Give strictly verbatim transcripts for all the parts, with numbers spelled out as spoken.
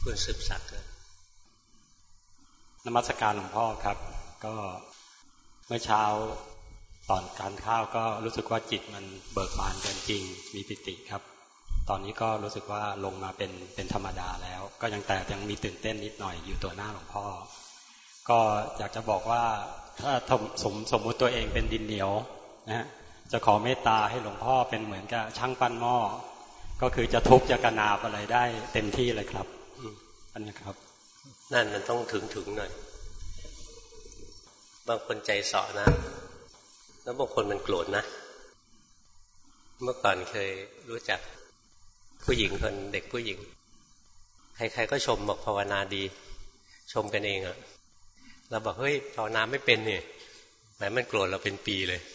คุณสืบศักดิ์นมัสการหลวงพ่อครับก็เมื่อเช้าตอนทานข้าวก็รู้สึกว่าจิตมันเบิกบานเกินจริงมีปิติครับตอนนี้ก็รู้สึกว่าลงมาเป็นเป็นธรรมดาแล้วก็ยังแต่ยังมีตื่นเต้นนิดหน่อยอยู่ตัวหน้าหลวงพ่อก็อยากจะบอกว่าถ้าสมสมมุติตัวเองเป็นดินเหนียวนะจะขอเมตตาให้หลวงพ่อเป็นเหมือนกับช่างปั้นหม้อก็คือจะทุบจะกระนาบอะไรได้เต็มที่เลยครับอันนี้ครับนั่นมันต้องถึงถึงหน่อยบางคนใจเสาะนะแล้วบางคนมันโกรธนะเมื่อก่อนเคยรู้จักผู้หญิงคนเด็กผู้หญิงใครๆก็ชมบอกภาวนาดีชมกันเองอะเราบอกเฮ้ยภาวนาไม่เป็นเนี่ยแต่มันโกรธเราเป็นปีเลย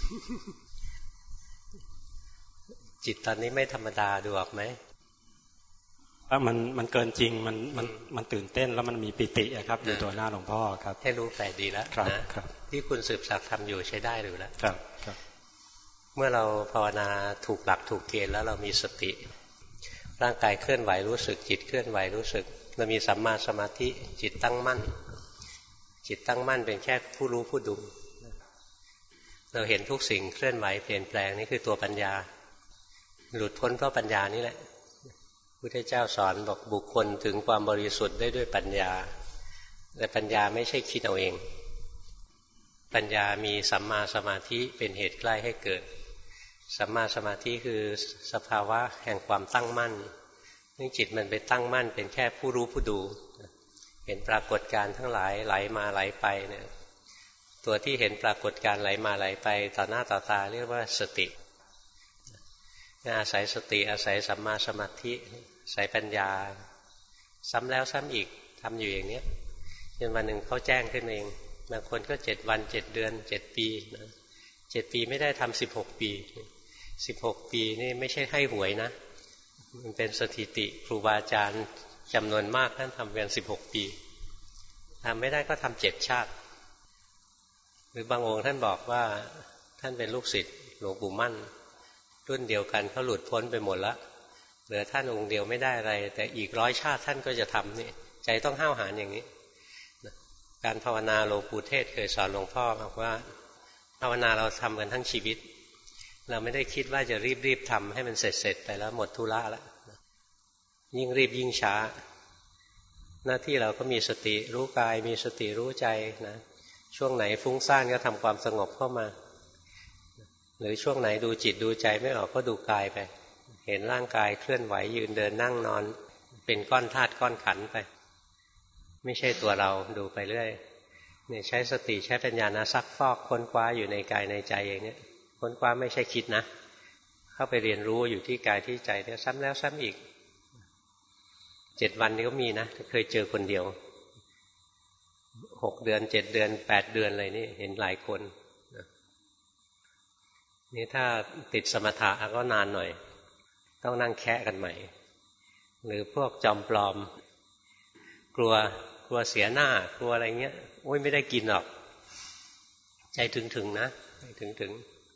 จิตตอนนี้ไม่ธรรมดาดูออกไหมว่ามันมันเกินจริงมันมันมันตื่นเต้นแล้วมันมีปิติครับอยู่ตัวหน้าหลวงพ่อครับให้รู้แต่ดีแล้วนะครับที่คุณสืบศักดิ์ทำอยู่ใช้ได้หรือแล้วครับครับเมื่อเราภาวนาถูกหลักถูกเกณฑ์แล้วเรามีสติร่างกายเคลื่อนไหวรู้สึกจิตเคลื่อนไหวรู้สึกเรามีสัมมาสมาธิจิตตั้งมั่นจิตตั้งมั่นเป็นแค่ผู้รู้ผู้ดูเราเห็นทุกสิ่งเคลื่อนไหวเปลี่ยนแปลงนี่คือตัวปัญญาหลุดพ้นเพราะปัญญานี่แหละพุทธเจ้าสอนบอกบุคคลถึงความบริสุทธิ์ได้ด้วยปัญญาแต่ปัญญาไม่ใช่คิดเอาเองปัญญามีสัมมาสมาธิเป็นเหตุใกล้ให้เกิดสัมมาสมาธิคือสภาวะแห่งความตั้งมั่นนี่จิตมันไปตั้งมั่นเป็นแค่ผู้รู้ผู้ดูเห็นปรากฏการณ์ทั้งหลายไหลมาไหลไปเนี่ยตัวที่เห็นปรากฏการณ์ไหลมาไหลไปต่อหน้าต่อตาเรียกว่าสติอาศัยสติอาศัยสัมมาสมาธิอาศัยปัญญาซ้ำแล้วซ้ำอีกทำอยู่อย่างนี้จนวันหนึ่งเขาแจ้งขึ้นเองบางคนก็เจ็ดวันเจ็ดเดือนเจ็ดปีนะเจ็ดปีไม่ได้ทำสิบหกปีสิบหกปีนี่ไม่ใช่ให้หวยนะมันเป็นสถิติครูบาอาจารย์จำนวนมากท่านทำกันสิบหกปีทำไม่ได้ก็ทำเจ็ดชาติหรือบางองค์ท่านบอกว่าท่านเป็นลูกศิษย์หลวงปู่มั่นรุ่นเดียวกันเขาหลุดพ้นไปหมดแล้วเหลือท่านองค์เดียวไม่ได้อะไรแต่อีกร้อยชาติท่านก็จะทำนี่ใจต้องห้าวหาญอย่างนี้การภาวนาหลวงปู่เทศเคยสอนหลวงพ่อบอกว่าภาวนาเราทำกันทั้งชีวิตเราไม่ได้คิดว่าจะรีบๆทำให้มันเสร็จๆไปแล้วหมดธุระแล้วยิ่งรีบยิ่งช้าหน้าที่เราก็มีสติรู้กายมีสติรู้ใจนะช่วงไหนฟุ้งซ่านก็ทำความสงบเข้ามาหรือช่วงไหนดูจิตดูใจไม่ออกก็ดูกายไปเห็นร่างกายเคลื่อนไหวยืนเดินนั่งนอนเป็นก้อนธาตุก้อนขันธ์ไปไม่ใช่ตัวเราดูไปเรื่อยเนี่ยใช้สติใช้ปัญญานะซักฟอกค้นคว้าอยู่ในกายในใจอย่างนี้ค้นคว้าไม่ใช่คิดนะเข้าไปเรียนรู้อยู่ที่กายที่ใจเนี่ยซ้ำแล้วซ้ำอีกเจ็ดวันนี้ก็มีนะเคยเจอคนเดียวหกเดือนเจ็ดเดือนแปดเดือนอะไรนี่เห็นหลายคนนี่ถ้าติดสมถะก็นานหน่อยต้องนั่งแคะกันใหม่หรือพวกจอมปลอมกลัวกลัวเสียหน้ากลัวอะไรเงี้ยโอ้ยไม่ได้กินหรอกใจถึงๆนะใจถึง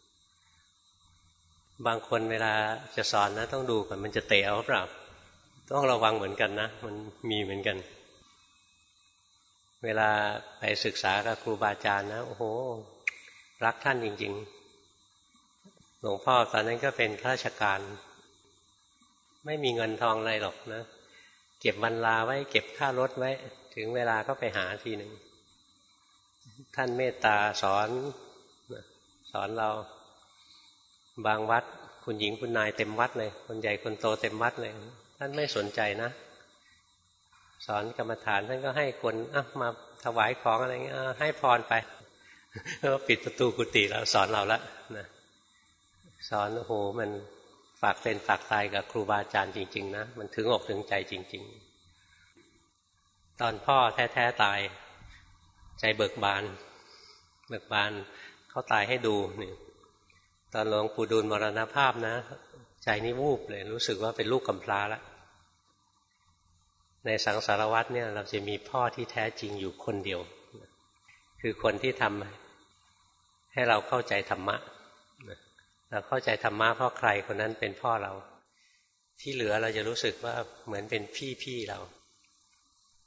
ๆบางคนเวลาจะสอนนะต้องดูก่อนมันจะเตะเอาเปล่าต้องระวังเหมือนกันนะมันมีเหมือนกันเวลาไปศึกษากับครูบาอาจารย์นะโอ้โหรักท่านจริงๆหลวงพ่อตอนนั้นก็เป็นข้าราชการไม่มีเงินทองอะไรหรอกนะเก็บวันลาไว้เก็บค่ารถไว้ถึงเวลาก็ไปหาทีหนึ่งท่านเมตตาสอนสอนเราบางวัดคุณหญิงคุณนายเต็มวัดเลยคนใหญ่คนโตเต็มวัดเลยท่านไม่สนใจนะสอนกรรมฐานท่านก็ให้คนอ่ะมาถวายของอะไรเงี้ยให้พรไปแล้วปิดประตูกุฏิแล้วสอนเราละนะสอนโอ้โหมันฝากเป็นฝากตายกับครูบาอาจารย์จริงๆนะมันถึงอกถึงใจจริงๆตอนพ่อแท้ๆตายใจเบิกบานเบิกบานเขาตายให้ดูนี่ตอนหลวงปู่ดูลมรณภาพนะใจนี่วูบเลยรู้สึกว่าเป็นลูกกำพร้าแล้วในสังสารวัฏเนี่ยเราจะมีพ่อที่แท้จริงอยู่คนเดียวคือคนที่ทำให้เราเข้าใจธรรมะเราเข้าใจธรรมะเพราะใครคนนั้นเป็นพ่อเราที่เหลือเราจะรู้สึกว่าเหมือนเป็นพี่ๆเรา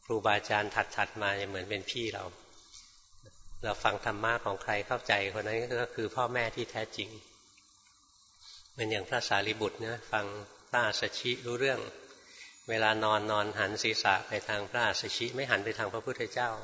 ครูบาอาจารย์ถัดๆมาจะเหมือนเป็นพี่เราเราฟังธรรมะของใครเข้าใจคนนั้นก็คือพ่อแม่ที่แท้จริงเหมือนอย่างพระสารีบุตรเนี่ยฟังพระอัสสชิรู้เรื่องเวลานอนนอนหันศีรษะไปทางพระอัสสชิไม่หันไปทางพระพุทธเจ้า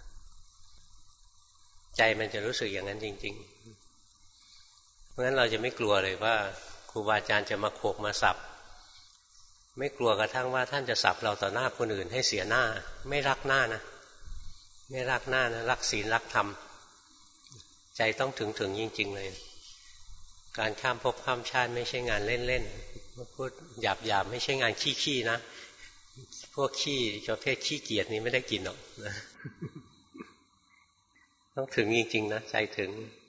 ใจมันจะรู้สึกอย่างนั้นจริงๆเพราะฉะนั้นเราจะไม่กลัวเลยว่าครูบาอาจารย์จะมาโขกมาสับไม่กลัวกระทั่งว่าท่านจะสับเราต่อหน้าคนอื่นให้เสียหน้าไม่รักหน้านะไม่รักหน้านะรักศีลรักธรรมใจต้องถึงถึงจริงๆเลยการข้ามภพข้ามชาติไม่ใช่งานเล่นๆพูดหยาบๆไม่ใช่งานขี้ๆนะพวกขี้ประเภทขี้เกียจนี้ไม่ได้กินหรอกนะต้องถึงจริงๆนะใจถึง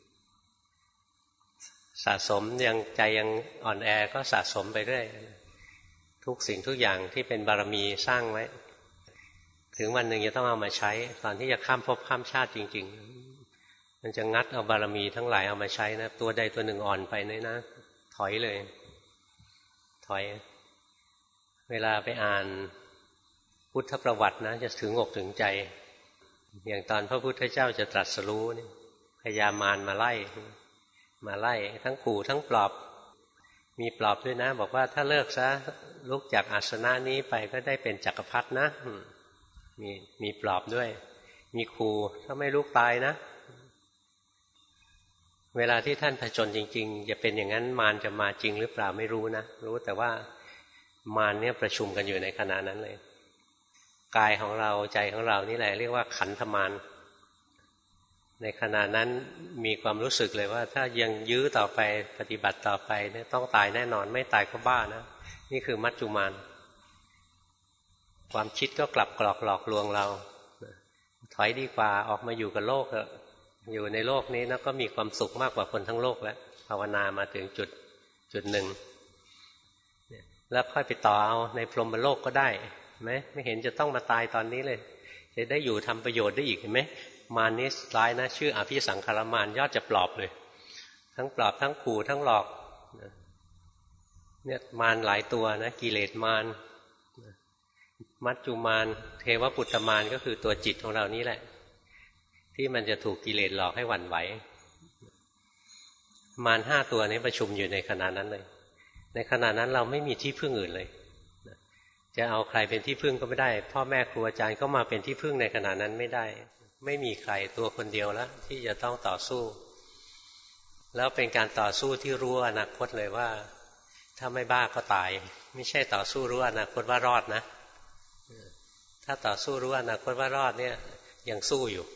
สะสมยังใจยังอ่อนแอก็สะสมไปเรื่อยทุกสิ่งทุกอย่างที่เป็นบารมีสร้างไว้ถึงวันหนึ่งจะต้องเอามาใช้ตอนที่จะข้ามภพข้ามชาติจริงๆมันจะงัดเอาบารมีทั้งหลายเอามาใช้นะตัวใดตัวหนึ่งอ่อนไปเนี่ยนะถอยเลยถอยเวลาไปอ่านพุทธประวัตินะจะถึงอกถึงใจอย่างตอนพระพุทธเจ้าจะตรัสรู้นี่พญามารมาไล่มาไล่ทั้งขู่ทั้งปลอบมีปลอบด้วยนะบอกว่าถ้าเลิกซะลุกจากอาสนะนี้ไปก็ได้เป็นจักรพรรดินะมีมีปลอบด้วยมีขู่ถ้าไม่ลุกตายนะเวลาที่ท่านผจญจริงๆจะเป็นอย่างนั้นมารจะมาจริงหรือเปล่าไม่รู้นะรู้แต่ว่ามารเนี่ยประชุมกันอยู่ในขณะนั้นเลยกายของเราใจของเรานี่แหละเรียกว่าขันธมารในขณะนั้นมีความรู้สึกเลยว่าถ้ายังยื้อต่อไปปฏิบัติต่อไปเนี่ยต้องตายแน่นอนไม่ตายก็บ้านะนี่คือมัจจุมารความคิดก็กลับกรอกหลอกลวงเราถอยดีกว่าออกมาอยู่กับโลกเถอะอยู่ในโลกนี้นะก็มีความสุขมากกว่าคนทั้งโลกแล้วภาวนามาถึงจุดจุดหนึ่งแล้วค่อยไปต่อเอาในพรหมโลกก็ได้ไหมไม่เห็นจะต้องมาตายตอนนี้เลยจะได้อยู่ทำประโยชน์ได้อีกเห็นไหมมารนี้ร้ายนะชื่ออภิสังขารมารยอดจะปลอบเลยทั้งปลอบทั้งขู่ทั้งหลอกเนี่ยมารหลายตัวนะกิเลสมารมัจจุมารเทวปุตตมารก็คือตัวจิตของเรานี้แหละที่มันจะถูกกิเลสหลอกให้หวั่นไหวมารห้าตัวนี้ประชุมอยู่ในขณะนั้นเลยในขณะนั้นเราไม่มีที่พึ่งอื่นเลยจะเอาใครเป็นที่พึ่งก็ไม่ได้พ่อแม่ครูอาจารย์ก็มาเป็นที่พึ่งในขณะนั้นไม่ได้ไม่มีใครตัวคนเดียวแล้วที่จะต้องต่อสู้แล้วเป็นการต่อสู้ที่รู้อนาคตเลยว่าถ้าไม่บ้าก็ตายไม่ใช่ต่อสู้รู้อนาคตว่ารอดนะถ้าต่อสู้รู้อนาคตว่ารอดเนี่ยยังสู้อยู่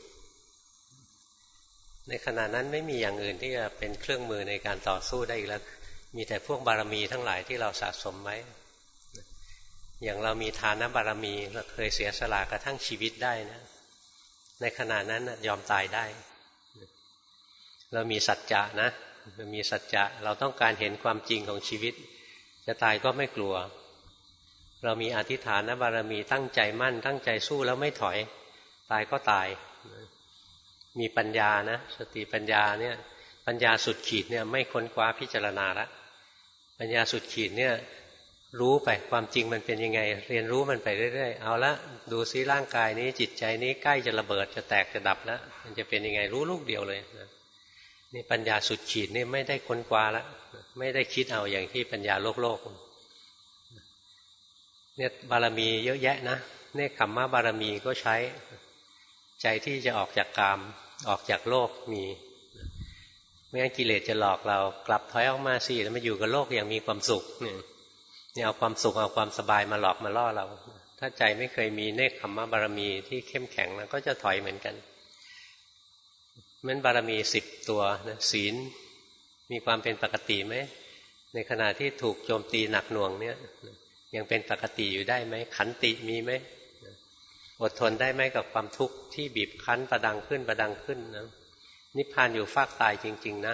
ในขณะนั้นไม่มีอย่างอื่นที่จะเป็นเครื่องมือในการต่อสู้ได้อีกแล้วมีแต่พวกบารมีทั้งหลายที่เราสะสมไว้อย่างเรามีทานบารมีเราเคยเสียสละกระทั่งชีวิตได้นะในขณะนั้นยอมตายได้เรามีสัจจะนะเรามีสัจจะเราต้องการเห็นความจริงของชีวิตจะตายก็ไม่กลัวเรามีอธิษฐานบารมีตั้งใจมั่นตั้งใจสู้แล้วไม่ถอยตายก็ตายมีปัญญานะสติปัญญาเนี่ยปัญญาสุดขีดเนี่ยไม่ค้นคว้าพิจารณาละปัญญาสุดขีดเนี่ยรู้ไปความจริงมันเป็นยังไงเรียนรู้มันไปเรื่อยๆเอาละดูซิร่างกายนี้จิตใจนี้ใกล้จะระเบิดจะแตกจะดับแล้วมันจะเป็นยังไงรู้ลูกเดียวเลยนะนี่ปัญญาสุดขีดนี่ไม่ได้ค้นคว้าละไม่ได้คิดเอาอย่างที่ปัญญาโลกโลกเนี่ยบารมีเยอะแยะนะเนกขัมมะบารมีก็ใช้ใจที่จะออกจากกามออกจากโลกมีไม่งั้นกิเลสจะหลอกเรากลับถอยออกมาสิแล้วมาอยู่กับโลกอย่างมีความสุขเนี่ยนี่เอาความสุขเอาความสบายมาหลอกมาล่อเราถ้าใจไม่เคยมีเนกขัมมะบารมีที่เข้มแข็งแล้วก็จะถอยเหมือนกันมันบารมีสิบตัวนะศีลมีความเป็นปกติไหมในขณะที่ถูกโจมตีหนักหน่วงเนี่ยยังเป็นปกติอยู่ได้ไหมขันติมีไหมอดทนได้ไหมกับความทุกข์ที่บีบคั้นประดังขึ้นประดังขึ้นนะนิพพานอยู่ฟากตายจริงๆนะ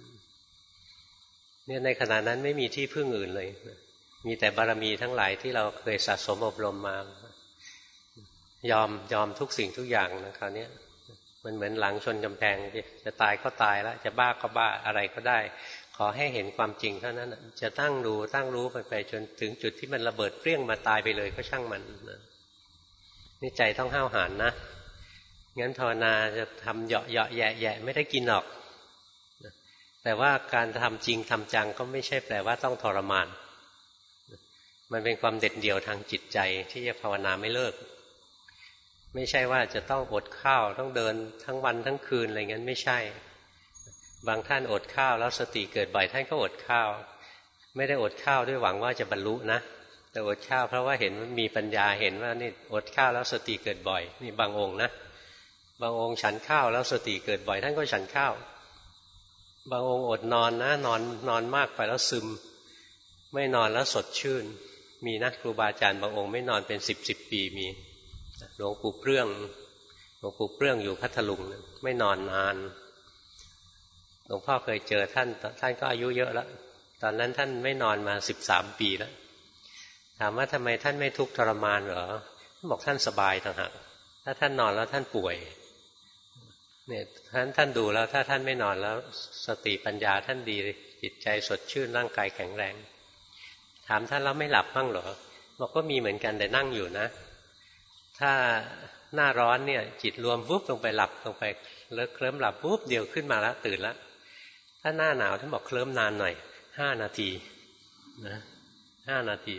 เนี่ยในขณะนั้นไม่มีที่พึ่งอื่นเลยมีแต่บารมีทั้งหลายที่เราเคยสะสมอบรมมายอมยอมทุกสิ่งทุกอย่างนะคราวนี้มันเหมือนหลังชนกำแพงจะตายก็ตายแล้วจะบ้าก็บ้าอะไรก็ได้ขอให้เห็นความจริงเท่านั้นจะตั้งดูตั้งรู้ไปไปจนถึงจุดที่มันระเบิดเปรี้ยงมาตายไปเลยก็ช่างมันนี่ใจต้องห้าวหาญนะงั้นภาวนาจะทำเหยาะเหยาะแยะแยะไม่ได้กินหรอกแต่ว่าการทำจริงทำจังก็ไม่ใช่แปลว่าต้องทรมานมันเป็นความเด็ดเดี่ยวทางจิตใจที่จะภาวนาไม่เลิกไม่ใช่ว่าจะต้องอดข้าวต้องเดินทั้งวันทั้งคืนอะไรงั้นไม่ใช่บางท่านอดข้าวแล้วสติเกิดบ่อยท่านก็อดข้าวไม่ได้อดข้าวด้วยหวังว่าจะบรรลุนะแต่อดข้าวเพราะว่าเห็นมีปัญญาเห็นว่านี่อดข้าวแล้วสติเกิดบ่อยนี่บางองค์นะบางองค์ฉันข้าวแล้วสติเกิดบ่อยท่านก็ฉันข้าวบางองค์อดนอนนะนอนนอนมากไปแล้วซึมไม่นอนแล้วสดชื่นมีนะครูบาอาจารย์บางองค์ไม่นอนเป็นสิบสิบปีมีหลวงปู่เปลื้องหลวงปู่เปลื้องอยู่พัทลุงไม่นอนนานหลวงพ่อเคยเจอท่านท่านก็อายุเยอะแล้วตอนนั้นท่านไม่นอนมาสิบสามปีแล้วถามว่าทำไมท่านไม่ทุกข์ทรมานเหรอท่านบอกท่านสบายต่างหากถ้าท่านนอนแล้วท่านป่วยเนี่ยท่านท่านดูแล้วถ้าท่านไม่นอนแล้วสติปัญญาท่านดีจิตใจสดชื่นร่างกายแข็งแรงถามท่านแล้วไม่หลับบ้างเหรอบอกก็มีเหมือนกันแต่นั่งอยู่นะถ้าหน้าร้อนเนี่ยจิตรวมวุบลงไปหลับลงไปเลิกเคลิ้มหลับวุบเดียวขึ้นมาแล้วตื่นแล้วถ้าหน้าหนาวท่านบอกเคลิ้มนานหน่อยห้านาทีนะห้านาที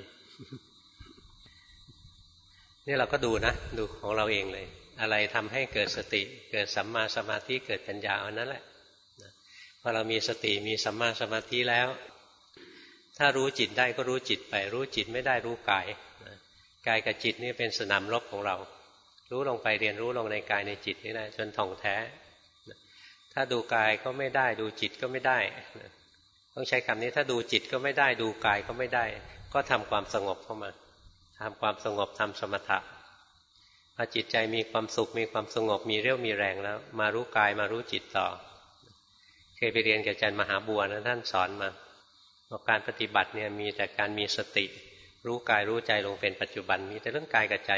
นี่เราก็ดูนะดูของเราเองเลยอะไรทำให้เกิดสติเกิดสัมมาสมาธิเกิดปัญญาอันนั้นแหละพอเรามีสติมีสัมมาสมาธิแล้วถ้ารู้จิตได้ก็รู้จิตไปรู้จิตไม่ได้รู้กายกายกับจิตนี่เป็นสนามรบของเรารู้ลงไปเรียนรู้ลงในกายในจิตนี่ได้จนท่องแท้ถ้าดูกายก็ไม่ได้ดูจิตก็ไม่ได้ต้องใช้คำนี้ถ้าดูจิตก็ไม่ได้ดูกายก็ไม่ได้ก็ทำความสงบเข้ามาทำความสงบทำสมถะพอจิตใจมีความสุขมีความสงบมีเรี่ยวมีแรงแล้วมารู้กายมารู้จิตต่อเคยไปเรียนกับอาจารย์มหาบัวนะท่านสอนมาว่าการปฏิบัติเนี่ยมีแต่การมีสติรู้กายรู้ใจลงเป็นปัจจุบันมีแต่เรื่องกายกับใจ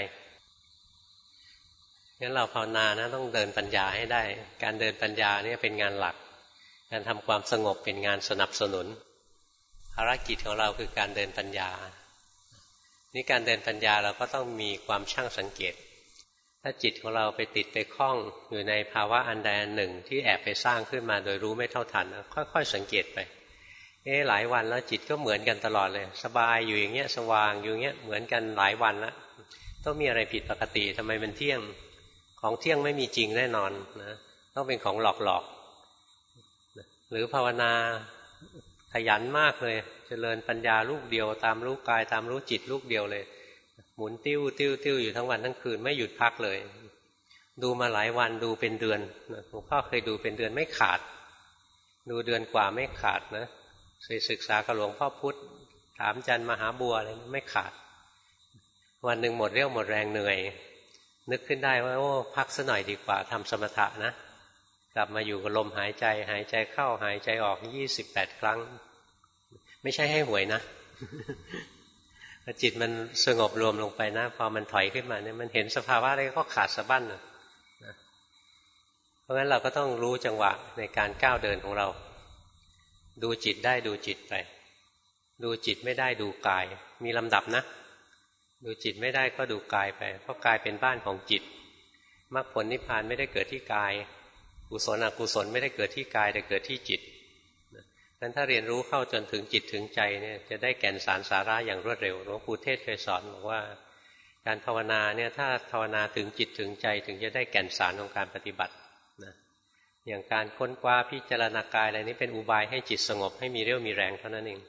งั้นเราภาวนานะต้องเดินปัญญาให้ได้การเดินปัญญาเนี่ยเป็นงานหลักการทำความสงบเป็นงานสนับสนุนภารกิจของเราคือการเดินปัญญานี่การเดินปัญญาเราก็ต้องมีความช่างสังเกตถ้าจิตของเราไปติดไปคล้องอยู่ในภาวะอันใดอันหนึ่งที่แอบไปสร้างขึ้นมาโดยรู้ไม่เท่าทันค่อยๆสังเกตไปเอ๊ะหลายวันแล้วจิตก็เหมือนกันตลอดเลยสบายอยู่อย่างเงี้ยสว่างอยู่อย่างเงี้ยเหมือนกันหลายวันแล้วต้องมีอะไรผิดปกติทำไมมันเที่ยงของเที่ยงไม่มีจริงแน่นอนนะต้องเป็นของหลอกๆหรือภาวนาขยันมากเลยเจริญปัญญาลูกเดียวตามรู้กายตามรู้จิตลูกเดียวเลยหมุนติ้วติ้วติ้วอยู่ทั้งวันทั้งคืนไม่หยุดพักเลยดูมาหลายวันดูเป็นเดือนหลวงพ่อเคยดูเป็นเดือนไม่ขาดดูเดือนกว่าไม่ขาดนะเคยศึกษากับหลวงพ่อพุธถามอาจารย์มหาบัวอะไรไม่ขาดวันหนึ่งหมดเรี่ยวหมดแรงเหนื่อยนึกขึ้นได้ว่าโอ้พักซะหน่อยดีกว่าทำสมถะนะกลับมาอยู่กับลมหายใจหายใจเข้าหายใจออกยี่สิบแปดครั้งไม่ใช่ให้หวยนะจิตมันสงบรวมลงไปนะพอมันถอยขึ้นมาเนี่ยมันเห็นสภาวะอะไรก็ขาดสะบั้นนะเพราะฉะนั้นเราก็ต้องรู้จังหวะในการก้าวเดินของเราดูจิตได้ดูจิตไปดูจิตไม่ได้ดูกายมีลำดับนะดูจิตไม่ได้ก็ดูกายไปเพราะกายเป็นบ้านของจิตมรรคผลนิพพานไม่ได้เกิดที่กายกุศลอกุศลไม่ได้เกิดที่กายแต่เกิดที่จิตงั้นถ้าเรียนรู้เข้าจนถึงจิตถึงใจเนี่ยจะได้แก่นสารสาระอย่างรวดเร็วหลวงปู่เทศเคยสอนบอกว่าการภาวนาเนี่ยถ้าภาวนาถึงจิตถึงใจถึงจะได้แก่นสารของการปฏิบัตินะอย่างการค้นคว้าพิจารณากายอะไรนี้เป็นอุบายให้จิตสงบให้มีเรี่ยวมีแรงเท่านั้นเอง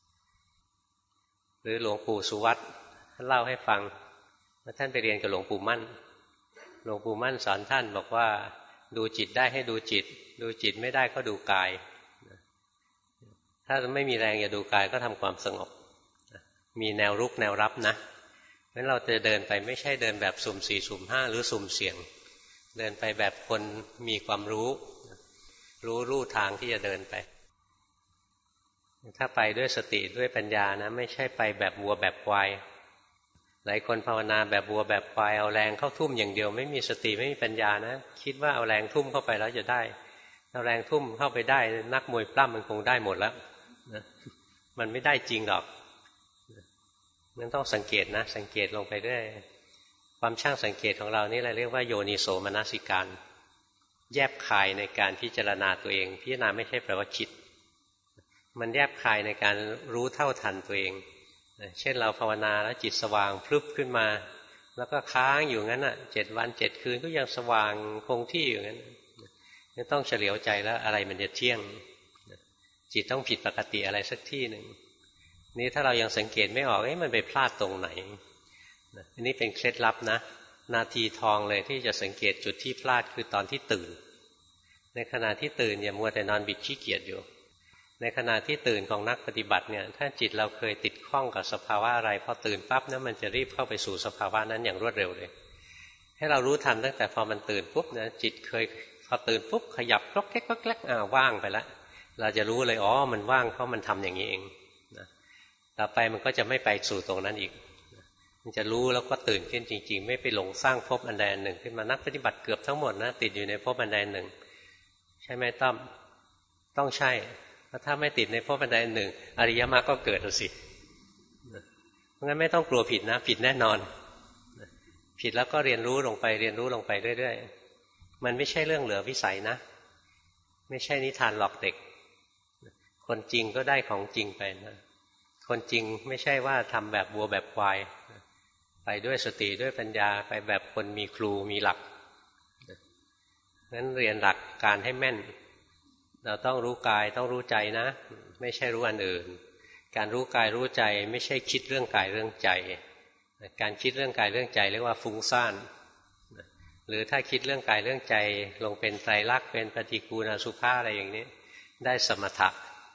หรือหลวงปู่สุวัตท่านเล่าให้ฟังว่าท่านไปเรียนกับหลวงปู่มั่นหลวงปู่มั่นสอนท่านบอกว่าดูจิตได้ให้ดูจิตดูจิตไม่ได้ก็ดูกายถ้าไม่มีแรงอย่าดูกายก็ทำความสงบมีแนวรุกแนวรับนะงั้นเราจะเดินไปไม่ใช่เดินแบบสุ่มสี่สุ่มห้าหรือสุ่มเสี่ยงเดินไปแบบคนมีความรู้รู้รู้ทางที่จะเดินไปถ้าไปด้วยสติด้วยปัญญานะไม่ใช่ไปแบบวัวแบบควายหลายคนภาวนาแบบวัวแบบควายเอาแรงเข้าทุ่มอย่างเดียวไม่มีสติไม่มีปัญญานะคิดว่าเอาแรงทุ่มเข้าไปแล้วจะได้เอาแรงทุ่มเข้าไปได้นักมวยปล้ำมันคงได้หมดแล้วนะมันไม่ได้จริงหรอกมันต้องสังเกตนะสังเกตลงไปด้วยคความช่างสังเกตของเรานี่เราเรียกว่าโยนิโสมนสิการแยบคายในการพิจารณาตัวเองพิจารณาไม่ใช่แปลว่าคิดมันแยบคายในการรู้เท่าทันตัวเองเช่นเราภาวนาแล้วจิตสว่างพลึบขึ้นมาแล้วก็ค้างอยู่งั้นอ่ะเจ็ดวันเจ็ดคืนก็ยังสว่างคงที่อยู่งั้นไม่ต้องเฉลียวใจแล้วอะไรมันจะเที่ยงจิตต้องผิดปกติอะไรสักที่หนึ่งนี้ถ้าเรายังสังเกตไม่ออกเอ๊ะมันไปพลาดตรงไหนอันนี้เป็นเคล็ดลับนะนาทีทองเลยที่จะสังเกตจุดที่พลาดคือตอนที่ตื่นในขณะที่ตื่นอย่ามัวแต่นอนบิดขี้เกียจอยู่ในขณะที่ตื่นของนักปฏิบัติเนี่ยถ้าจิตเราเคยติดข้องกับสภาวะอะไรพอตื่นปั๊บนะมันจะรีบเข้าไปสู่สภาวะนั้นอย่างรวดเร็วเลยให้เรารู้ทันตั้งแต่พอมันตื่นปุ๊บนะจิตเคยพอตื่นปุ๊บขยับกล็อกแก๊กกล็อกแก๊กอ่าว่างไปแล้วเราจะรู้เลยอ๋อมันว่างเพราะมันทำอย่างนี้เองนะต่อไปมันก็จะไม่ไปสู่ตรงนั้นอีกมันจะรู้แล้วก็ตื่นขึ้นจริงๆไม่ไปหลงสร้างภพอันใดอันหนึ่งขึ้นมานักปฏิบัติเกือบทั้งหมดนะติดอยู่ในภพอันใดอันหนึ่งใช่ไหมต้อมต้องใช่เพราะถ้าไม่ติดในภพอันใดอันหนึ่งอริยมรรคก็เกิดแล้วสิเพราะงั้นไม่ต้องกลัวผิดนะผิดแน่นอนผิดแล้วก็เรียนรู้ลงไปเรียนรู้ลงไปเรื่อยๆมันไม่ใช่เรื่องเหลือวิสัยนะไม่ใช่นิทานหลอกเด็กคนจริงก็ได้ของจริงไปนะคนจริงไม่ใช่ว่าทำแบบวัวแบบควายไปด้วยสติด้วยปัญญาไปแบบคนมีครูมีหลักงั้นเรียนหลักการให้แม่นเราต้องรู้กายต้องรู้ใจนะไม่ใช่รู้อันอื่นการรู้กายรู้ใจไม่ใช่คิดเรื่องกายเรื่องใจการคิดเรื่องกายเรื่องใจเรียกว่าฟุ้งซ่านหรือถ้าคิดเรื่องกายเรื่องใจลงเป็นไตรลักษณ์เป็นปฏิกูณอสุภะอะไรอย่างนี้ได้สมถะ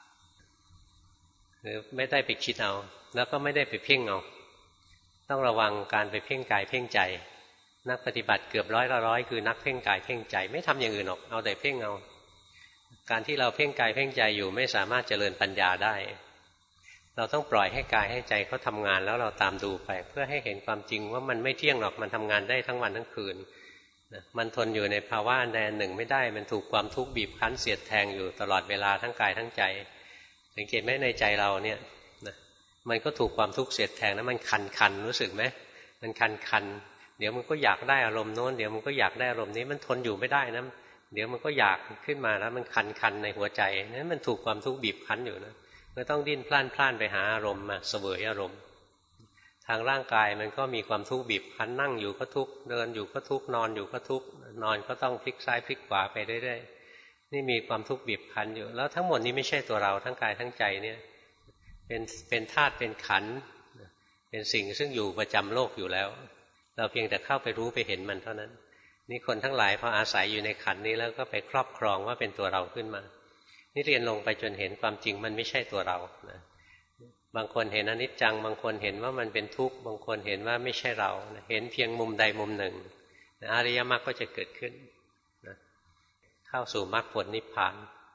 หรือไม่ได้ไปคิดเอาแล้วก็ไม่ได้ไปเพ่งเอาต้องระวังการไปเพ่งกายเพ่งใจนักปฏิบัติเกือบร้อยละร้อยคือนักเพ่งกายเพ่งใจไม่ทำอย่างอื่นหรอกเอาแต่เพ่งเอาการที่เราเพ่งกายเพ่งใจอยู่ไม่สามารถเจริญปัญญาได้เราต้องปล่อยให้กายให้ใจเขาทำงานแล้วเราตามดูไปเพื่อให้เห็นความจริงว่ามันไม่เที่ยงหรอกมันทำงานได้ทั้งวันทั้งคืนมันทนอยู่ในภาวะอันใดอันหนึ่งไม่ได้มันถูกความทุกข์บีบคั้นเสียดแทงอยู่ตลอดเวลาทั้งกายทั้งใจสังเกตไหมในใจเราเนี่ยนะมันก็ถูกความทุกข์เสียดแทงนะมันคันคันรู้สึกไหมมันคันคันเดี๋ยวมันก็อยากได้อารมณ์โน้นเดี๋ยวมันก็อยากได้อารมณ์นี้มันทนอยู่ไม่ได้นะเดี๋ยวมันก็อยากขึ้นมาแล้วมันคันคันในหัวใจนั้นมันถูกความทุกข์บีบคั้นอยู่นะก็ต้องดิ้นพล่านพล่านไปหาอารมณ์มาเสวยอารมณ์ทางร่างกายมันก็มีความทุกข์บีบคั้นนั่งอยู่ก็ทุกข์เดินอยู่ก็ทุกข์นอนอยู่ก็ทุกข์นอนก็ต้องพลิกซ้ายพลิกขวาไปเรื่อยๆนี่มีความทุกข์บีบคั้นอยู่แล้วทั้งหมดนี้ไม่ใช่ตัวเราทั้งกายทั้งใจเนี่ยเป็นเป็นธาตุเป็นขันธ์เป็นสิ่งซึ่งอยู่ประจำโลกอยู่แล้วเราเพียงแต่เข้าไปรู้ไปเห็นมันเท่านั้นนี่คนทั้งหลายพออาศัยอยู่ในขันธ์นี้แล้วก็ไปครอบครองว่าเป็นตัวเราขึ้นมานี่เรียนลงไปจนเห็นความจริงมันไม่ใช่ตัวเรานะบางคนเห็นอนิจจังบางคนเห็นว่ามันเป็นทุกข์บางคนเห็นว่าไม่ใช่เราเห็นเพียงมุมใดมุมหนึ่งอริยมรรคก็จะเกิดขึ้นนะเข้าสู่มรรคผลนิพพาน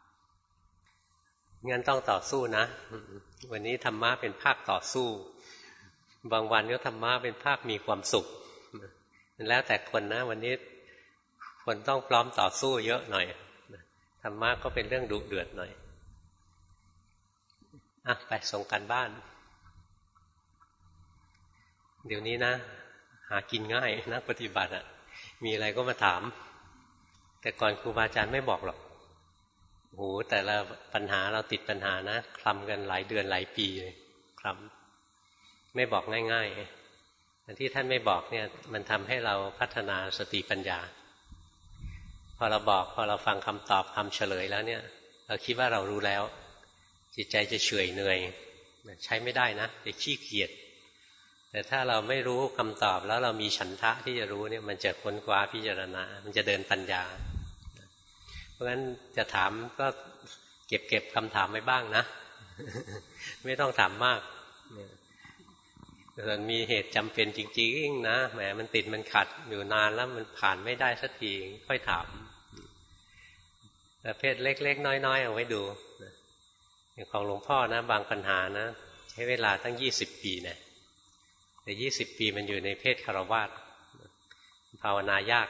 งั้นต้องต่อสู้นะวันนี้ธรรมะเป็นภาคต่อสู้บางวันก็ธรรมะเป็นภาคมีความสุขแล้วแต่คนนะวันนี้คนต้องพร้อมต่อสู้เยอะหน่อยธรรมะก็เป็นเรื่องดุเดือดหน่อยอ่ะไปส่งกันบ้านเดี๋ยวนี้นะหากินง่ายนักปฏิบัติอ่ะมีอะไรก็มาถามแต่ก่อนครูบาอาจารย์ไม่บอกหรอกโหแต่ละปัญหาเราติดปัญหานะคลำกันหลายเดือนหลายปีเลยคลำไม่บอกง่ายๆแต่ที่ท่านไม่บอกเนี่ยมันทำให้เราพัฒนาสติปัญญาพอเราบอกพอเราฟังคำตอบคำเฉลยแล้วเนี่ยเราคิดว่าเรารู้แล้วจิตใจจะเฉื่อยเหนื่อยใช้ไม่ได้นะจะขี้เกียจแต่ถ้าเราไม่รู้คำตอบแล้วเรามีฉันทะที่จะรู้เนี่ยมันจะค้นคว้าพิจารณามันจะเดินปัญญาเพราะฉะนั้นจะถามก็เก็บเก็บคำถามไว้บ้างนะไม่ต้องถามมากแต่มีเหตุจำเป็นจริงๆนะแหมมันติดมันขัดอยู่นานแล้วมันผ่านไม่ได้สักทีค่อยถามประเภทเล็กๆน้อยๆเอาไว้ดูอย่างของหลวงพ่อนะบางปัญหานะใช้เวลาตั้งยี่สิบปีนะแต่ยี่สิบปีมันอยู่ในเพศคฤหัสถ์ภาวนายาก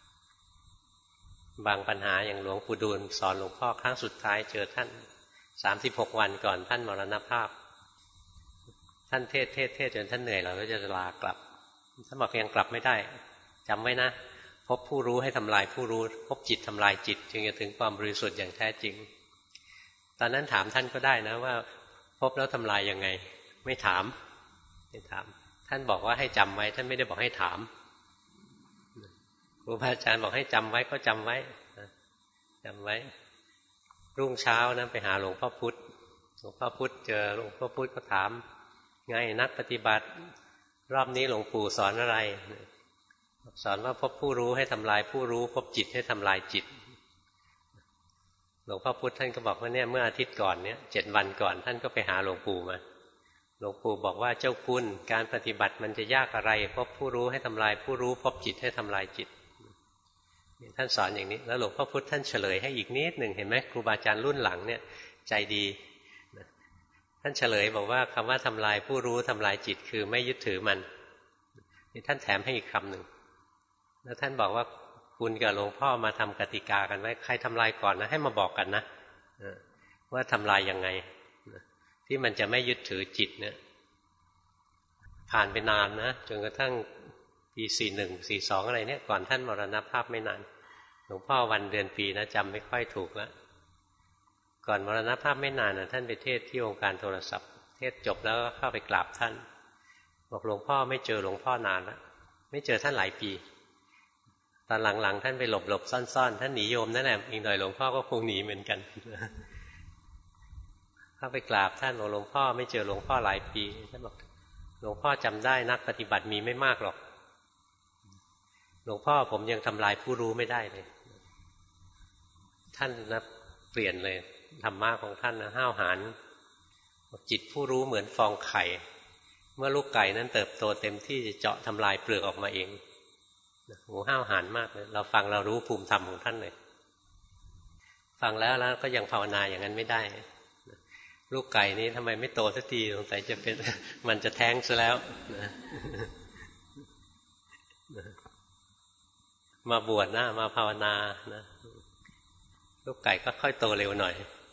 บางปัญหาอย่างหลวงปู่ดูลสอนหลวงพ่อครั้งสุดท้ายเจอท่านสามสิบหกวันก่อนท่านมรณภาพท่านเทศเทศเทศจนท่านเหนื่อยเราก็จะลากลับท่านบอกยังกลับไม่ได้จำไว้นะพบผู้รู้ให้ทำลายผู้รู้พบจิตทำลายจิตจึงจะถึงความบริสุทธิ์อย่างแท้จริงตอนนั้นถามท่านก็ได้นะว่าพบแล้วทำลายยังไงไม่ถามไม่ถามท่านบอกว่าให้จำไว้ท่านไม่ได้บอกให้ถามครูบาอาจารย์บอกให้จำไว้ก็จำไว้จำไว้รุ่งเช้านะไปหาหลวงพ่อพุธหลวงพ่อพุธเจอหลวงพ่อพุธก็ถามไงนักปฏิบัติรอบนี้หลวงปู่สอนอะไรสอนว่าพบผู้รู้ให้ทำลายผู้รู้พบจิตให้ทำลายจิตหลวงพ่อพุธท่านก็บอกว่าเนี่ยเมื่ออาทิตย์ก่อนเนี่ยเจ็ดวันก่อนท่านก็ไปหาหลวงปู่มาหลวงปู่บอกว่าเจ้าคุณการปฏิบัติมันจะยากอะไรพบผู้รู้ให้ทำลายผู้รู้พบจิตให้ทำลายจิตท่านสอนอย่างนี้แล้วหลวงพ่อพุธท่านเฉลยให้อีกนิดหนึ่งเห็นไหมครูบาอาจารย์รุ่นหลังเนี่ยใจดีท่านเฉลยบอกว่าคำว่าทำลายผู้รู้ทำลายจิตคือไม่ยึดถือมันนี่ท่านแถมให้อีกคำหนึ่งแล้วท่านบอกว่าคุณกับหลวงพ่อมาทำกติกากันไว้ใครทำลายก่อนนะให้มาบอกกันนะว่าทำลายยังไงที่มันจะไม่ยึดถือจิตเนี่ยผ่านไปนานนะจนกระทั่งปีสี่หนึ่งสี่สองอะไรเนี่ยก่อนท่านมรณภาพไม่นานหลวงพ่อวันเดือนปีนะจำไม่ค่อยถูกแล้วก่อนมรณภาพไม่นานนะท่านไปเทศที่องค์การโทรศัพท์เทศจบแล้วก็เข้าไปกราบท่านบอกหลวงพ่อไม่เจอหลวงพ่อนานแล้วไม่เจอท่านหลายปีตอนหลังๆท่านไปหลบๆซ่อนๆท่านหนีโยมนั่นแหละอีกหน่อยหลวงพ่อก็คงหนีเหมือนกันเข้าไปกราบท่านบอกหลวงพ่อไม่เจอหลวงพ่อหลายปีท่านบอกหลวงพ่อจำได้นักปฏิบัติมีไม่มากหรอกหลวงพ่อผมยังทำลายผู้รู้ไม่ได้เลยท่านนะเปลี่ยนเลยธรรมะของท่านนะห้าวหาญจิตผู้รู้เหมือนฟองไข่เมื่อลูกไก่นั้นเติบโตเต็มที่จะเจาะทำลายเปลือกออกมาเองโอ้ห้าวหาญมากเลยเราฟังเรารู้ภูมิธรรมของท่านเลยฟังแล้วแล้วก็ยังภาวนาอย่างนั้นไม่ได้ลูกไก่นี้ทำไมไม่โตสักทีสงสัยจะเป็นมันจะแท้งซะแล้วมาบวชนะมาภาวนานะลูกไก่ก็ค่อยโตเร็วหน่อย